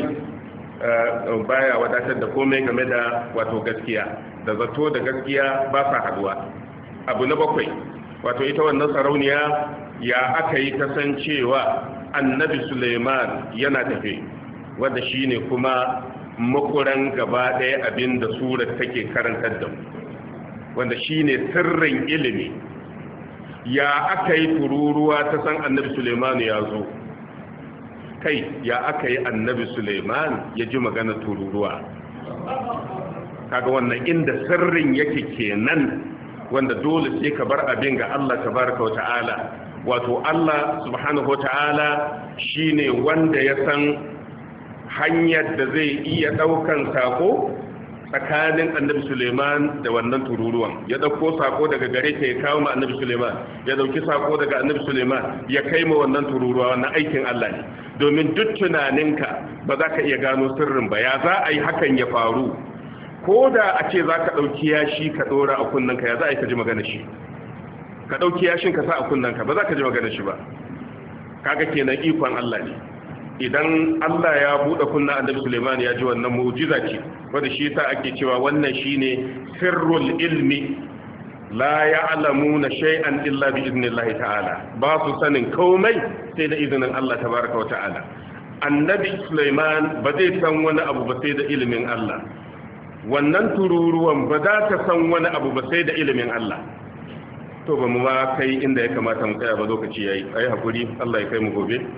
komai game da wato gaskiya. Da zato da gaskiya ba sa haduwa. Abu na bakwai, wato ita wannan sarauniya ya aka yi kasancewa Annabi Suleiman yana tafe, wanda shine kuma makuran gaba ɗaya abin da surar take karantar da mu, wanda shine sirrin ilimi. Ya aka yi tururuwa ta san Annabi Suleiman ya zo? Kai, ya aka yi Annabi Suleiman ya ji magana tururuwa? Kaga wannan inda sirrin yake kenan, wanda dole sai ka bar abin ga Allah tabaraka wa ta'ala. Wato Allah subhanahu wa ta'ala shine wanda ya san hanyar da zai iya daukan sako tsakanin Annabi Suleiman da wannan tururuwan. Ya dauko sako daga gare ta ya kawo ma Annabi Suleiman, ya dauki sako daga Annabi Suleiman ya kai ma wannan tururuwa. Wannan aikin Allah ne, domin duk tunaninka ba za ka iya gano sirrin ba. Ya za a yi hakan ya faru? Ko da a ce za ka ɗauki yashi ka ɗora a kunnanka, ya za a yi ka ji magana shi? Ka ɗauki yashin ka sa a kunnanka, ba za ka ji magana shi ba. Kaga kenan ikon Allah ne. Idan Allah ya buɗe kunna Annabi Suleiman ya ji wannan mu'jiza ce, wanda shi yasa ake cewa wannan shine sirrul ilmi. La ya'lamuna shay'an illa bi idnillahi ta'ala. Ba su sanin komai sai da izinin Allah tabaraka wa ta'ala. Annabi Suleiman ba zai san wani abu ba sai da ilimin Allah. Wannan tururuwan ba za ta san wani abu ba sai da ilimin Allah. To ba mu ma kai inda ya kamata mu tsaya ba, lokaci yayi. Ayi hakuri, Allah ya kai mu gobe.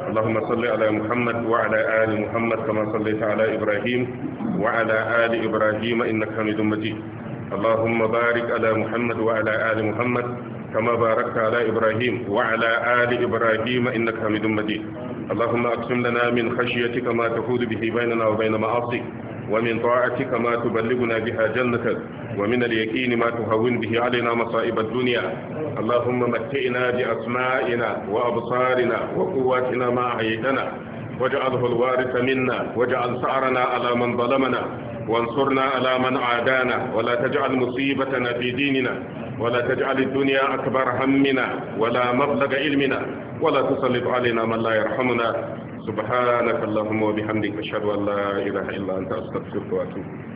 اللهم صل على محمد وعلى آل محمد كما صليت على إبراهيم وعلى آل إبراهيم إنك حميد مجيد. اللهم بارك على محمد وعلى آل محمد كما باركت على إبراهيم وعلى آل إبراهيم إنك حميد مجيد. اللهم أقسم لنا من خشيتك ما تحول به بيننا وبين معاصيك، ومن طاعتك ما تبلغنا بها جنتك، ومن اليقين ما تهون به علينا مصائب الدنيا. اللهم متئنا بأسمائنا وأبصارنا وقواتنا ما أحييتنا، واجعله الوارث منا، واجعل ثأرنا على من ظلمنا، وانصرنا على من عادانا، ولا تجعل مصيبتنا في ديننا، ولا تجعل الدنيا أكبر همنا ولا مبلغ علمنا، ولا تسلط علينا من لا يرحمنا. سبحانك اللهم وبحمدك أشهد أن لا إله إلا أنت أستغفرك وأتوب إليك.